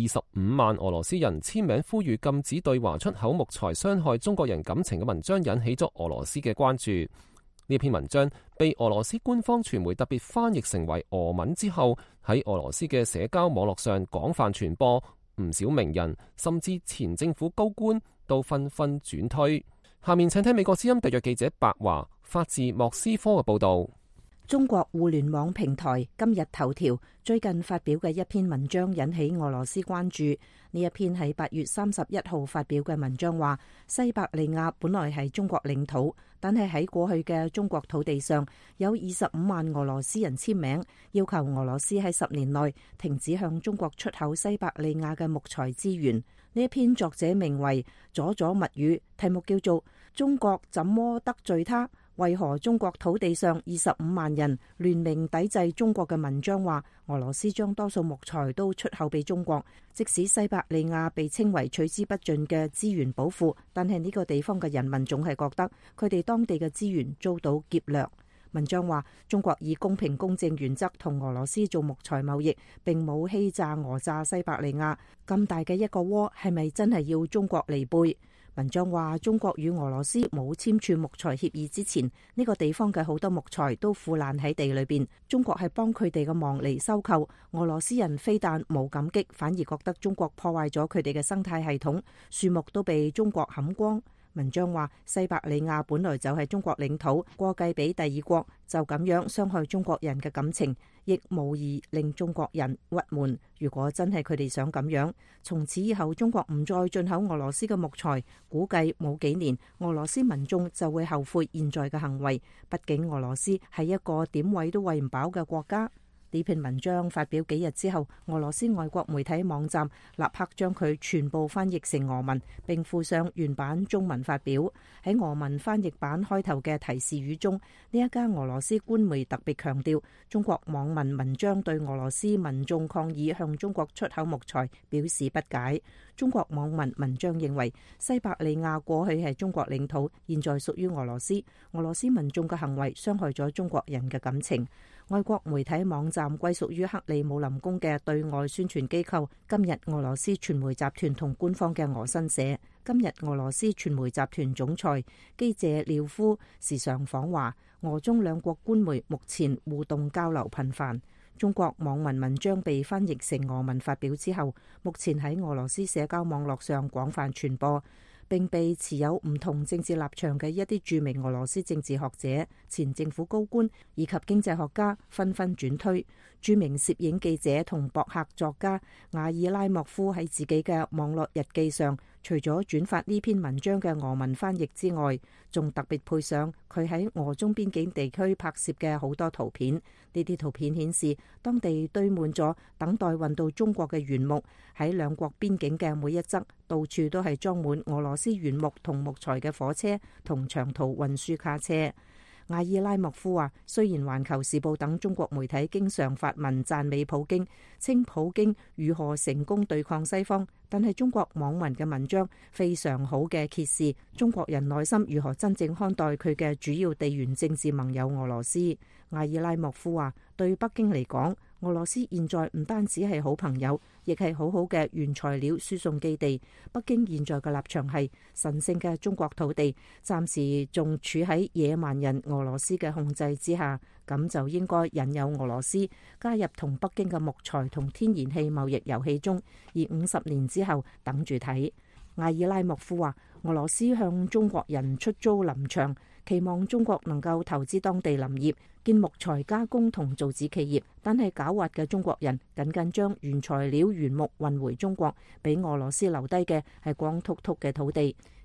25萬俄羅斯人簽名呼籲禁止對華出口木材傷害中國人感情嘅文章引起咗俄羅斯嘅關注。呢篇文章被俄羅斯官方傳媒特別翻譯成為俄文之後，喺俄羅斯嘅社交網絡上廣泛傳播，唔少名人甚至前政府高官都紛紛轉推。下面請聽美國之音特約記者白華發自莫斯科嘅報道。 中國互聯網平台今日頭條最近發表嘅一篇文章引起俄羅斯關注。呢一篇喺8月31號發表嘅文章話，西伯利亞本來係中國領土，但係喺過去嘅中國土地上有25萬俄羅斯人簽名，要求俄羅斯喺10年內停止向中國出口西伯利亞嘅木材資源。呢一篇作者名為佐佐密語，題目叫做《中國怎麼得罪他？為何中國土地上25萬人聯名抵制中國》嘅文章話，俄羅斯將多數木材都出口俾中國，即使西伯利亞被稱為取之不盡嘅資源寶庫，但係呢個地方嘅人民總係覺得佢哋當地嘅資源遭到劫掠。文章話，中國以公平公正原則同俄羅斯做木材貿易，並冇欺詐訛詐西伯利亞。咁大嘅一個窩，係咪真係要中國嚟背？文章話，中國與俄羅斯冇簽署木材協議之前，呢個地方嘅好多木材都腐爛喺地裏邊。中國係幫佢哋嘅忙嚟收購，俄羅斯人非但冇感激，反而覺得中國破壞咗佢哋嘅生態系統，樹木都被中國砍光。文章話，西伯利亞本來就係中國領土，過繼俾第二國，就咁樣傷害中國人嘅感情，亦無疑令中國人鬱悶。如果真係佢哋想咁樣，從此以後中國唔再進口俄羅斯嘅木材，估計冇幾年，俄羅斯民眾就會後悔現在嘅行為。畢竟俄羅斯係一個點餵都餵唔飽嘅國家。呢篇文章發表幾日之後，俄羅斯外國媒體網站立刻將佢全部翻譯成俄文，並附上原版中文發表。喺俄文翻譯版開頭嘅提示語中，呢一家俄羅斯官媒特別強調，中國網民文章對俄羅斯民眾抗議向中國出口木材表示不解。中國網民文章認為，西伯利亞過去係中國領土，現在屬於俄羅斯。俄羅斯民眾嘅行為傷害咗中國人嘅感情。外國媒體網站歸屬於克里姆林宮嘅對外宣傳機構今日俄羅斯傳媒集團同官方嘅俄新社。今日俄羅斯傳媒集團總裁基謝廖夫時常訪華，俄中兩國官媒目前互動交流頻繁。中國網民文章被翻譯成俄文發表之後，目前喺俄羅斯社交網絡上廣泛傳播，並被持有唔同政治立場嘅一啲著名俄羅斯政治學者、前政府高官以及經濟學家紛紛轉推。著名攝影記者同博客作家瓦爾拉莫夫喺自己嘅網絡日記上，除咗轉發呢篇文章嘅俄文翻譯之外，仲特別配上佢喺俄中邊境地區拍攝嘅好多圖片。呢啲圖片顯示，當地堆滿咗等待運到中國嘅原木，喺兩國邊境嘅每一側，到處都係裝滿俄羅斯原木同木材嘅火車同長途運輸卡車。瓦爾拉莫夫話，雖然環球時報等中國媒體經常發文讚美普京，稱普京如何成功對抗西方，但係中國網民嘅文章非常好嘅揭示中國人內心如何真正看待佢嘅主要地緣政治盟友俄羅斯。瓦爾拉莫夫話，對北京嚟講，俄羅斯現在唔單止係好朋友，亦係好好嘅原材料輸送基地。北京現在嘅立場係，神聖嘅中國土地暫時仲處喺野蠻人俄羅斯嘅控制之下，咁就應該引誘俄羅斯加入同北京嘅木材同天然氣貿易遊戲中，而50年之後等住睇。瓦爾拉莫夫話，俄羅斯向中國人出租林場，期望中國能夠投資當地林業，建木材加工同造紙企業，但係狡猾嘅中國人僅將原材料原木運回中國，俾俄羅斯留低嘅係光禿禿嘅土地。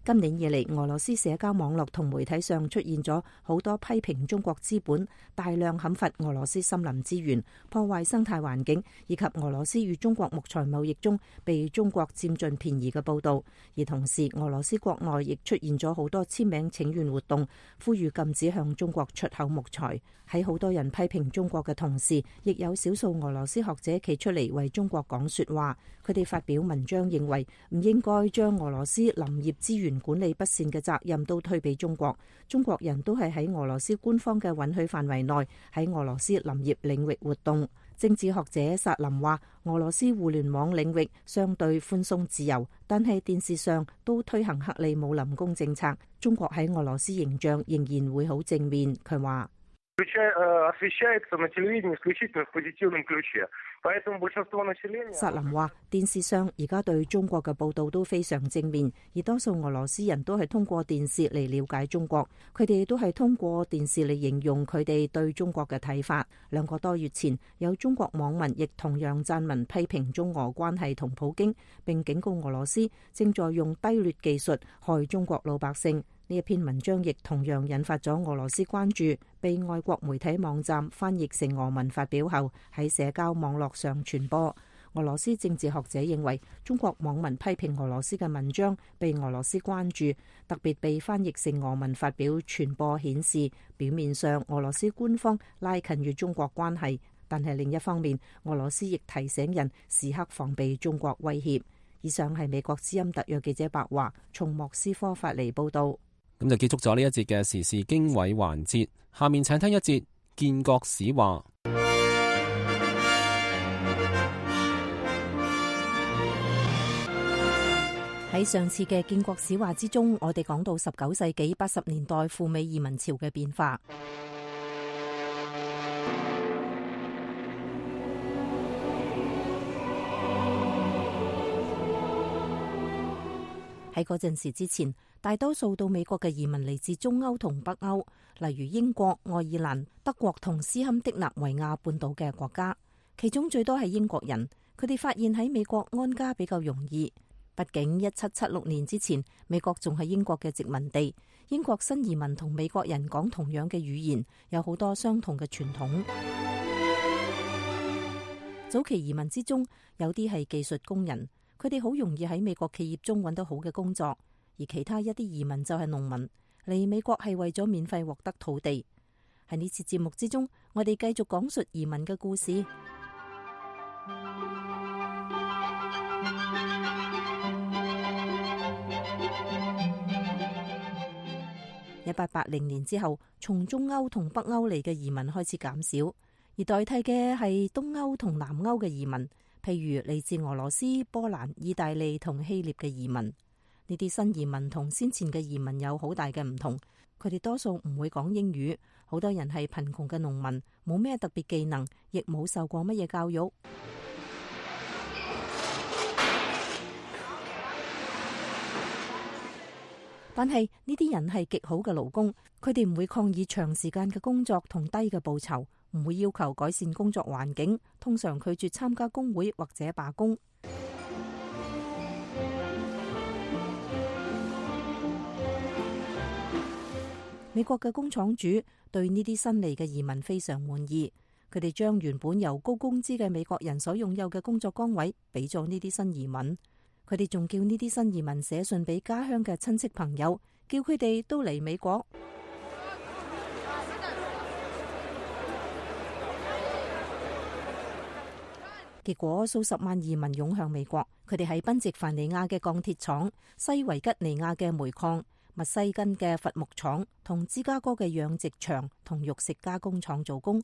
今年以嚟，俄羅斯社交網絡同媒體上出現咗好多批評中國資本大量砍伐俄羅斯森林資源、破壞生態環境，以及俄羅斯與中國木材貿易中被中國佔盡便宜嘅報導。而同時，俄羅斯國內亦出現咗好多簽名請願活動，呼籲禁止向中國出口木材。喺好多人批評中國嘅同時，亦有少數俄羅斯學者企出嚟為中國講說話。佢哋發表文章認為唔應該將俄羅斯林業資源管理不善嘅責任都推俾中國。中國人都係喺俄羅斯官方嘅允許範圍內喺俄羅斯林業領域活動。政治學者薩林話，俄羅斯互聯網領域相對寬鬆自由，但係電視上都推行克里姆林宮政策。中國喺俄羅斯形象仍然會好正面。佢話薩林話，電視上而家對中國嘅報道都非常正面，而多數俄羅斯人都係通過電視嚟了解中國，佢哋都係通過電視嚟形容佢哋對中國嘅睇法。2個多月前，有中國網民亦同樣撰文批評中俄關係同普京，並警告俄羅斯正在用低劣技術害中國老百姓。呢一篇文章亦同樣引發咗俄羅斯關注，被外國媒體網站翻譯成俄文發表後，喺社交網絡上傳播。俄羅斯政治學者認為，中國網民批評俄羅斯嘅文章被俄羅斯關注，特別被翻譯成俄文發表傳播，顯示表面上俄羅斯官方拉近與中國關係，但係另一方面，俄羅斯亦提醒人時刻防備中國威脅。以上係美國之音特約記者白華從莫斯科發嚟報道。 咁就結束咗呢一節嘅時事經緯環節，下面請聽一節建國史話。 喺上次嘅建國史話之中，我哋講到19世紀80年代赴美移民潮嘅變化。喺嗰陣時之前，大多數到美國嘅移民嚟自中歐同北歐，例如英國、愛爾蘭、德國同斯堪的納維亞半島嘅國家。其中最多係英國人，佢哋發現喺美國安家比較容易。畢竟1776年之前，美國仲係英國嘅殖民地。英國新移民同美國人講同樣嘅語言，有好多相同嘅傳統。早期移民之中，有啲係技術工人，佢哋好容易喺美國企業中揾到好嘅工作；而其他一啲移民就係農民，嚟美國係為咗免費獲得土地。喺呢次節目之中，我哋繼續講述移民嘅故事。1880年之後，從中歐同北歐嚟嘅移民開始減少，而代替嘅係東歐同南歐嘅移民，譬如嚟自俄羅斯、波蘭、意大利同希臘嘅移民。呢啲新移民同先前嘅移民有好大嘅唔同，佢哋多數唔會講英語，好多人係貧窮嘅農民，冇咩特別技能，亦冇受過乜嘢教育。但係呢啲人係極好嘅勞工，佢哋唔會抗議長時間嘅工作同低嘅報酬，唔會要求改善工作環境，通常拒絕參加工會或者罷工。美國嘅工廠主對呢啲新嚟嘅移民非常滿意，佢哋將原本由高工資嘅美國人所擁有嘅工作崗位俾咗呢啲新移民。佢哋仲叫呢啲新移民寫信俾家鄉嘅親戚朋友，叫佢哋都嚟美國。結果數十萬移民湧向美國，佢哋喺賓夕凡尼亞嘅鋼鐵廠、西維吉尼亞嘅煤礦、密西根嘅伐木廠同芝加哥嘅養殖場同肉食加工廠做工。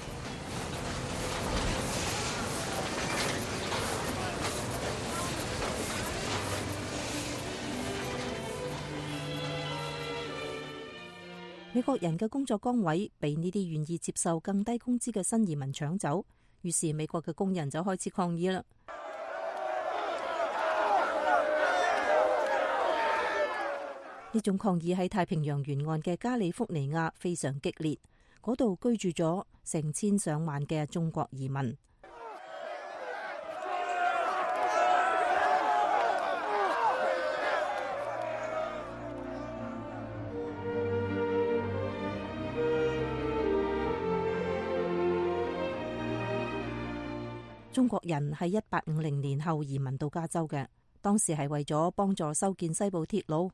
美國人嘅工作崗位被呢啲願意接受更低工資嘅新移民搶走，於是美國嘅工人就開始抗議啦。呢種抗議喺太平洋沿岸嘅加利福尼亞非常激烈，嗰度居住咗成千上萬嘅中國移民。 中國人喺1850年後移民到加州嘅，當時係為咗幫助修建西部鐵路。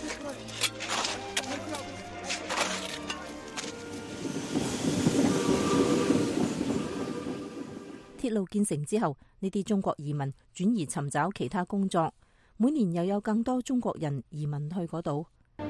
鐵路建成之後，呢啲中國移民轉而尋找其他工作，每年又有更多中國人移民去嗰度。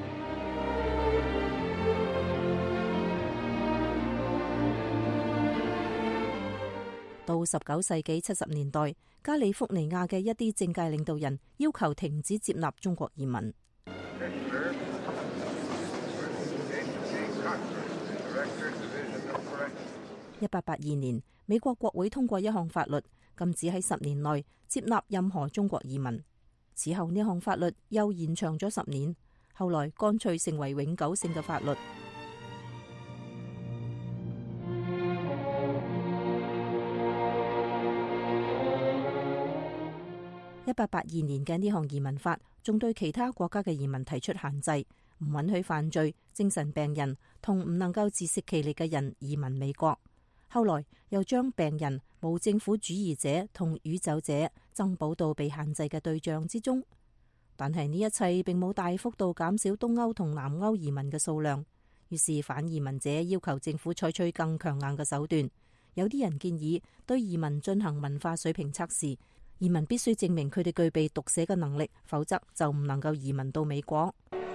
到19世紀70年代，加利福尼亞嘅一啲政界領導人要求停止接納中國移民。1882年，美國國會通過一項法律，禁止喺10年內接納任何中國移民。此後呢項法律又延長咗10年，後來乾脆成為永久性嘅法律。1882年嘅呢項移民法，仲對其他國家嘅移民提出限制，唔允許犯罪、精神病人同唔能夠自食其力嘅人移民美國。後來又將病人、無政府主義者同酗酒者增補到被限制嘅對象之中。但係呢一切並冇大幅度減少東歐同南歐移民嘅數量。於是反移民者要求政府採取更強硬嘅手段。有啲人建議對移民進行文化水平測試，移民必須證明佢哋具備讀寫嘅能力，否則就唔能夠移民到美國。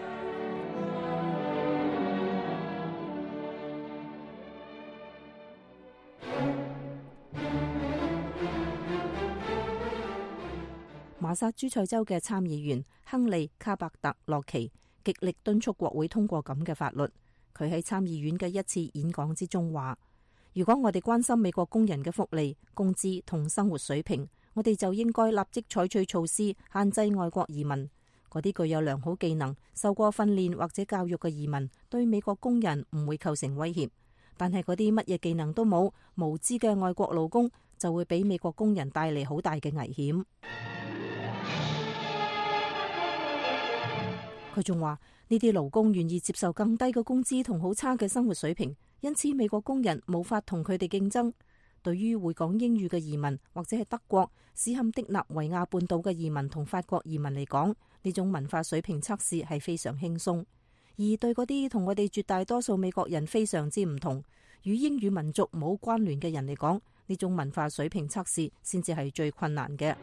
馬薩諸塞州嘅參議員亨利·卡伯特洛奇極力敦促國會通過咁嘅法律。佢喺參議院嘅一次演講之中話：如果我哋關心美國工人嘅福利、工資同生活水平，我哋就應該立即採取措施限制外國移民。嗰啲具有良好技能、受過訓練或者教育嘅移民對美國工人唔會構成威脅，但係嗰啲乜嘢技能都冇、無知嘅外國勞工就會俾美國工人帶嚟好大嘅危險。佢仲話呢啲勞工願意接受更低嘅工資同好差嘅生活水平，因此美國工人無法同佢哋競爭。對於會講英語嘅移民或者係德國、史堪的納維亞半島嘅移民同法國移民嚟講，呢種文化水平測試係非常輕鬆；而對嗰啲同我哋絕大多數美國人非常之唔同、與英語民族冇關聯嘅人嚟講，呢種文化水平測試先至係最困難嘅。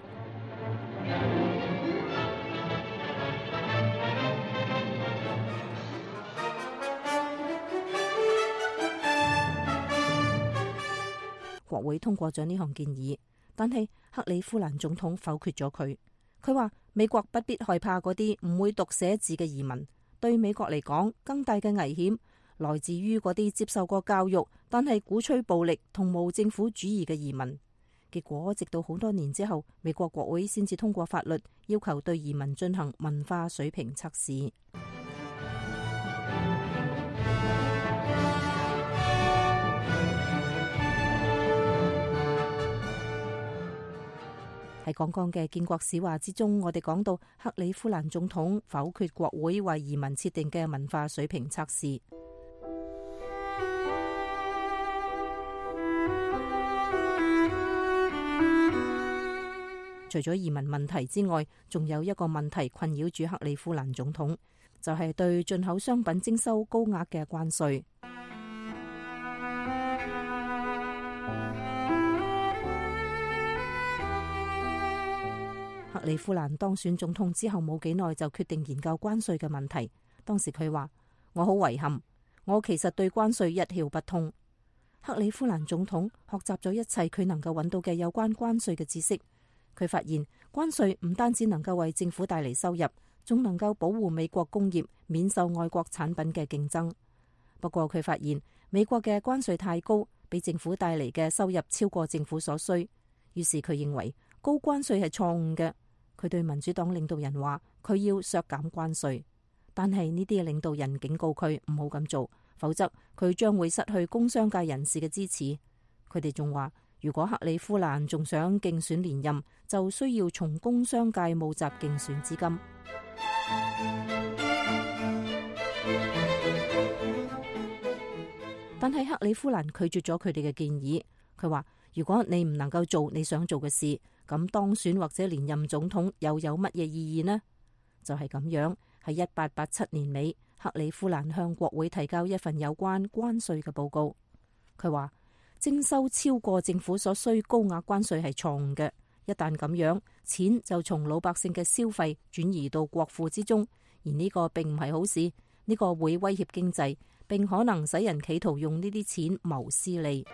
國會通過咗呢項建議，但係克里夫蘭總統否決咗佢。佢話美國不必害怕嗰啲唔會讀寫字嘅移民，對美國嚟講，更大嘅危險來自於嗰啲接受過教育但係鼓吹暴力同無政府主義嘅移民。結果直到好多年之後，美國國會先至通過法律，要求對移民進行文化水平測試。喺剛剛嘅建國史話之中，我哋講到克里夫蘭總統否決國會為移民設定嘅文化水平測試。除咗移民問題之外，仲有一個問題困擾住克里夫蘭總統，就係對進口商品徵收高額嘅關稅。克里夫蘭當選總統之後冇幾耐就決定研究關稅嘅問題。當時佢話：我好遺憾，我其實對關稅一竅不通。克里夫蘭總統學習咗一切佢能夠揾到嘅有關關稅嘅知識。佢發現關稅唔單止能夠為政府帶嚟收入，仲能夠保護美國工業免受外國產品嘅競爭。不過佢發現美國嘅關稅太高，俾政府帶嚟嘅收入超過政府所需。於是佢認為高關稅係錯誤嘅。佢對民主黨領導人話：佢要削減關稅，但係呢啲領導人警告佢唔好咁做，否則佢將會失去工商界人士嘅支持。佢哋仲話，如果克里夫蘭仲想競選連任，就需要從工商界募集競選資金。但係克里夫蘭拒絕咗佢哋嘅建議。佢話： 如果你唔能夠做你想做嘅事，咁當選或者連任總統又有乜嘢意義呢？就係咁樣。喺1887年尾，克里夫蘭向國會提交一份有關關稅嘅報告。佢話徵收超過政府所需高額關稅係錯誤嘅，一旦咁樣，錢就從老百姓嘅消費轉移到國庫之中，而呢個並唔係好事，呢個會威脅經濟，並可能使人企圖用呢啲錢謀私利。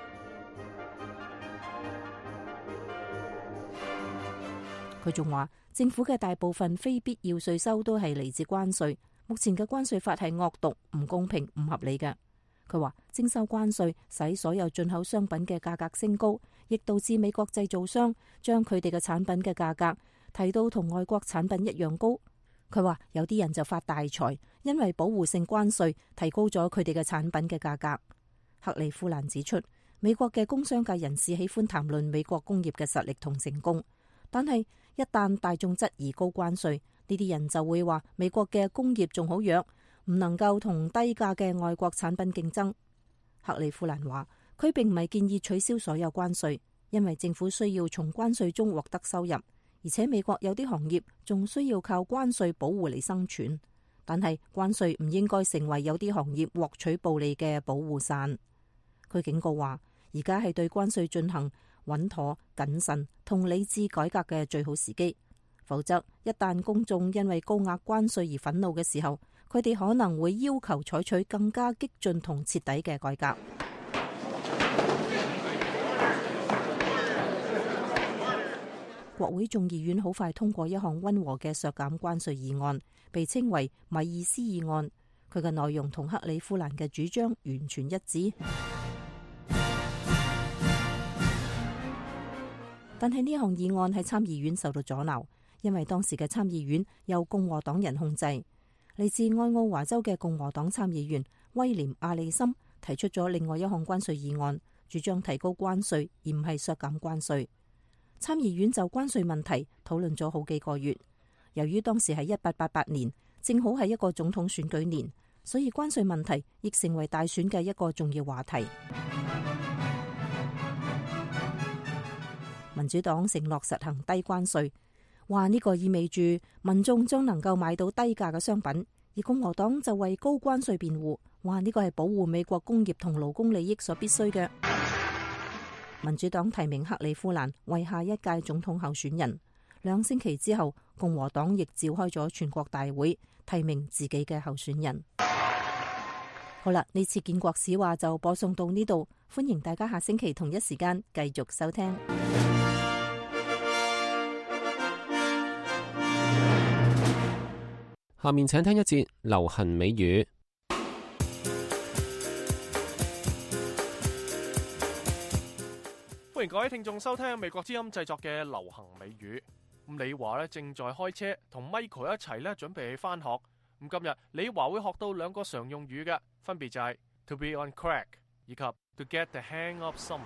佢仲話政府嘅大部分非必要稅收都係嚟自關稅，目前嘅關稅法係惡毒、唔公平、唔合理嘅。佢話徵收關稅使所有進口商品嘅價格升高，亦導致美國製造商將佢哋嘅產品嘅價格提到同外國產品一樣高。佢話有啲人就發大財，因為保護性關稅提高咗佢哋嘅產品嘅價格。克里夫蘭指出，美國嘅工商界人士喜歡談論美國工業嘅實力同成功，但係一旦大眾質疑高關稅，呢啲人就會話美國嘅工業仲好弱，唔能夠同低價嘅外國產品競爭。克里夫蘭話，佢並唔係建議取消所有關稅，因為政府需要從關稅中獲得收入，而且美國有啲行業仲需要靠關稅保護嚟生存。但係關稅唔應該成為有啲行業獲取暴利嘅保護傘。佢警告話，而家係對關稅進行穩妥、謹慎同理智改革嘅最好時機，否則一旦公眾因為高額關稅而憤怒嘅時候，佢哋可能會要求採取更加激進同徹底嘅改革。國會眾議院好快通過一項溫和嘅削減關稅議案，被稱為米爾斯議案。佢嘅內容同克里夫蘭嘅主張完全一致。但係呢項議案喺參議院受到阻撓，因為當時嘅參議院由共和黨人控制。嚟自愛奧華州嘅共和黨參議員威廉·阿里森提出咗另外一項關稅議案，主張提高關稅而唔係削減關稅。參議院就關稅問題討論咗好幾個月。由於當時係1888年，正好係一個總統選舉年，所以關稅問題亦成為大選嘅一個重要話題。民主黨承諾實行低關稅，話呢個意味住民眾將能夠買到低價嘅商品，而共和黨就為高關稅辯護，話呢個係保護美國工業同勞工利益所必須嘅。民主黨提名克里夫蘭為下一屆總統候選人。2星期之後，共和黨亦召開咗全國大會，提名自己嘅候選人。好啦，呢次建國史話就播送到呢度，歡迎大家下星期同一時間繼續收聽。 下面請聽一節流行美語。 歡迎各位聽眾收聽美國之音製作嘅流行美語。咁李華正在開車，同 Michael 一齊準備返學。咁今日李華會學到2個常用語嘅，分別就係 to be on crack 以及 to get the hang of something。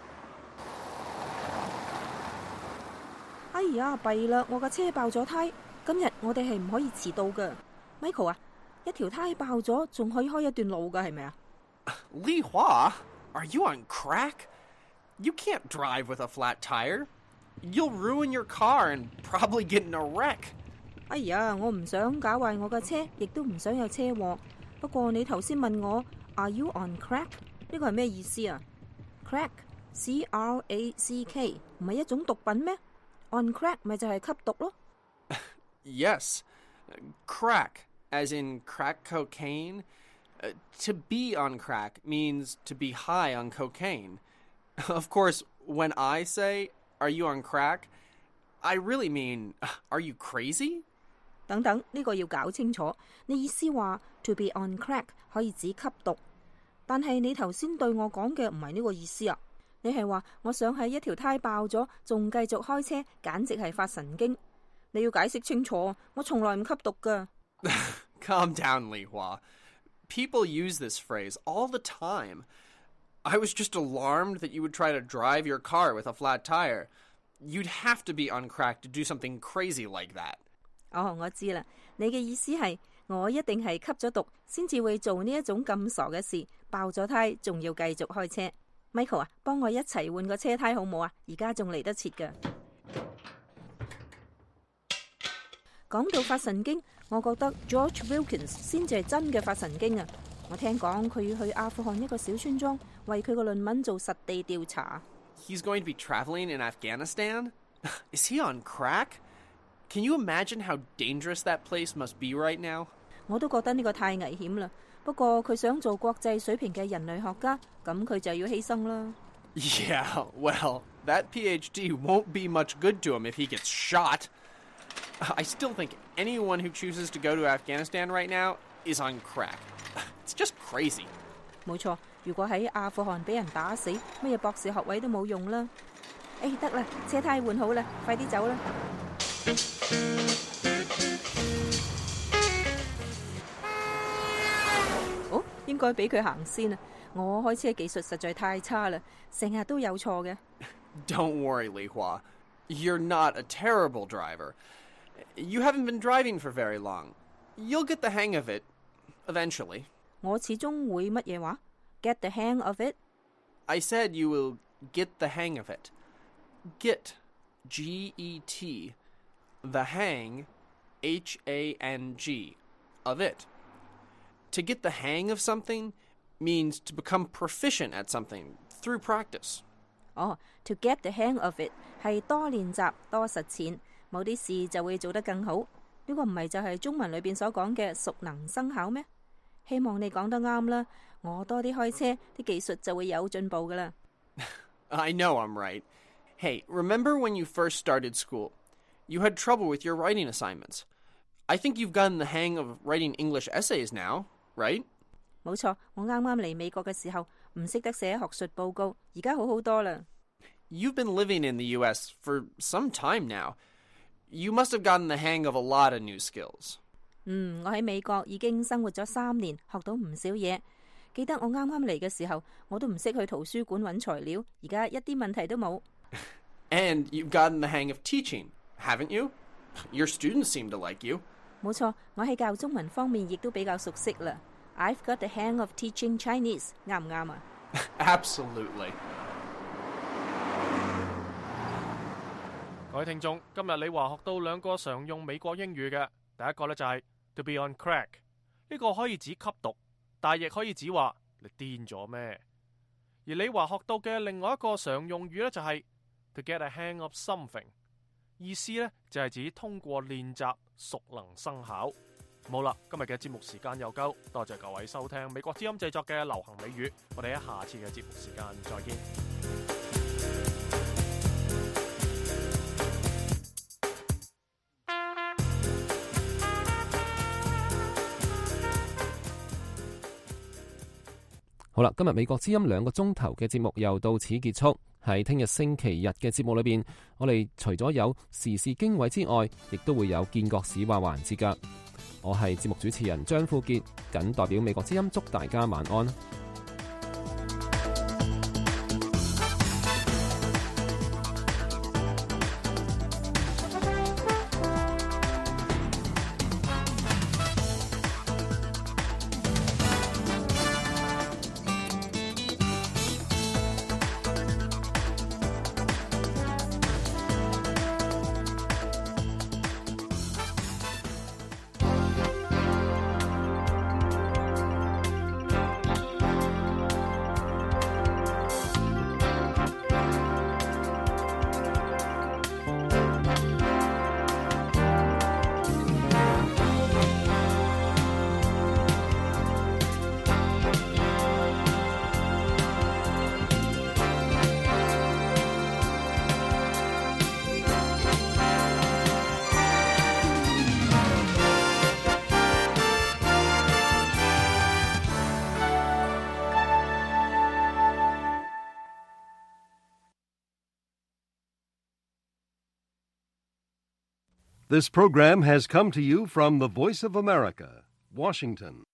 哎呀，弊啦！我架車爆咗胎。今日我哋係唔可以遲到㗎。Michael 啊，一條胎爆咗，仲可以開一段路㗎，係咪啊？ 李華 are you on crack? You can't drive with a flat tire. You'll ruin your car and probably get in a wreck. 哎呀，我唔想搞壞我架車，亦都唔想有車禍。不過你頭先問我 Are you on crack？ 呢個係咩意思啊？ Crack C-R-A-C-K 唔係一種毒品咩？ On crack 咪就係吸毒咯。 Yes, crack, as in crack cocaine. To be on crack means to be high on cocaine. Of course, when I say, are you on crack, I really mean, are you crazy? 等等，呢個要搞清楚。你意思話 to be on crack 可以指吸毒，但係你頭先對我講嘅唔係呢個意思啊。你係話我想喺一條胎爆咗，仲繼續開車，簡直係發神經。你要解釋清楚，我從來唔吸毒㗎。 Calm down, Li Hua. People use this phrase all the time. I was just alarmed that you would try to drive your car with a flat tire. You'd have to be on crack to do something crazy like that. 哦，我知啦。你嘅意思係我一定係吸咗毒，先至會做呢一種咁傻嘅事，爆咗胎，仲要繼續開車。 Michael 啊，幫我一齊換個車胎好冇啊？而家仲嚟得切㗎。講到發神經，我覺得 George Wilkins 先至係真嘅發神經啊！我聽講佢要去阿富汗一個小村莊，為佢個論文做實地調查。 He's going to be traveling in Afghanistan? Is he on crack? Can you imagine how dangerous that place must be right now? 我都覺得呢個太危險啦。不過佢想做國際水平嘅人類學家，咁佢就要犧牲啦。 Yeah, well, that PhD won't be much good to him if he gets shot. I still think anyone who chooses to go to Afghanistan right now is on crack. It's just crazy. 冇錯，如果喺阿富汗俾人打死，乜嘢博士學位都冇用啦。得啦，車胎換好啦，快啲走啦！應該俾佢行先啊！我開車技術實在太差啦，成日都有錯嘅。 Don't worry, Li Hua. You're not a terrible driver. You haven't been driving for very long. You'll get the hang of it, eventually. 我始終會乜嘢話 ？Get the hang of it? I said you will get the hang of it. Get, G-E-T. The hang, H-A-N-G. Of it. To get the hang of something means to become proficient at something through practice. To get the hang of it 係多練習多實踐，某啲事就會做得更好。呢個唔係就係中文裏邊所講嘅熟能生巧咩？希望你講得啱啦，我多啲開車，啲技術就會有進步噶啦。 I know I'm right. Hey, remember when you first started school? You had trouble with your writing assignments. I think you've gotten the hang of writing English essays now. Right? 冇錯，我啱啱嚟美國嘅時候唔識得寫學術報告，而家好好多啦。 You've been living in the U.S. for some time now. You must have gotten the hang of a lot of new skills. 我喺美國已經生活咗3年，學到唔少嘢。記得我啱啱嚟嘅時候，我都唔識去圖書館揾材料，而家一啲問題都冇。 And you've gotten the hang of teaching, haven't you? Your students seem to like you. 冇錯，我喺教中文方面亦都比較熟悉啦。I've got the hang of teaching Chinese， 啱唔啱啊？ Absolutely。 各位聽眾，今日李華學到2個常用美國英語嘅，第一個呢就係 to be on crack， 呢個可以指吸毒，但亦可以指話你癲咗咩？而李華學到嘅另外一個常用語呢就係 to get a hang of something， 意思呢就係指通過練習熟能生巧。好啦，今日嘅節目時間又夠，多謝各位收聽美國之音製作嘅流行美語，我哋喺下次嘅節目時間再見。 好啦，今日美國之音2個鐘頭嘅節目又到此結束。喺聽日星期日嘅節目裏邊，我哋除咗有時事經緯之外，亦都會有見國史話環節㗎。我係節目主持人張富傑，謹代表美國之音祝大家晚安。 This program has come to you from the Voice of America, Washington.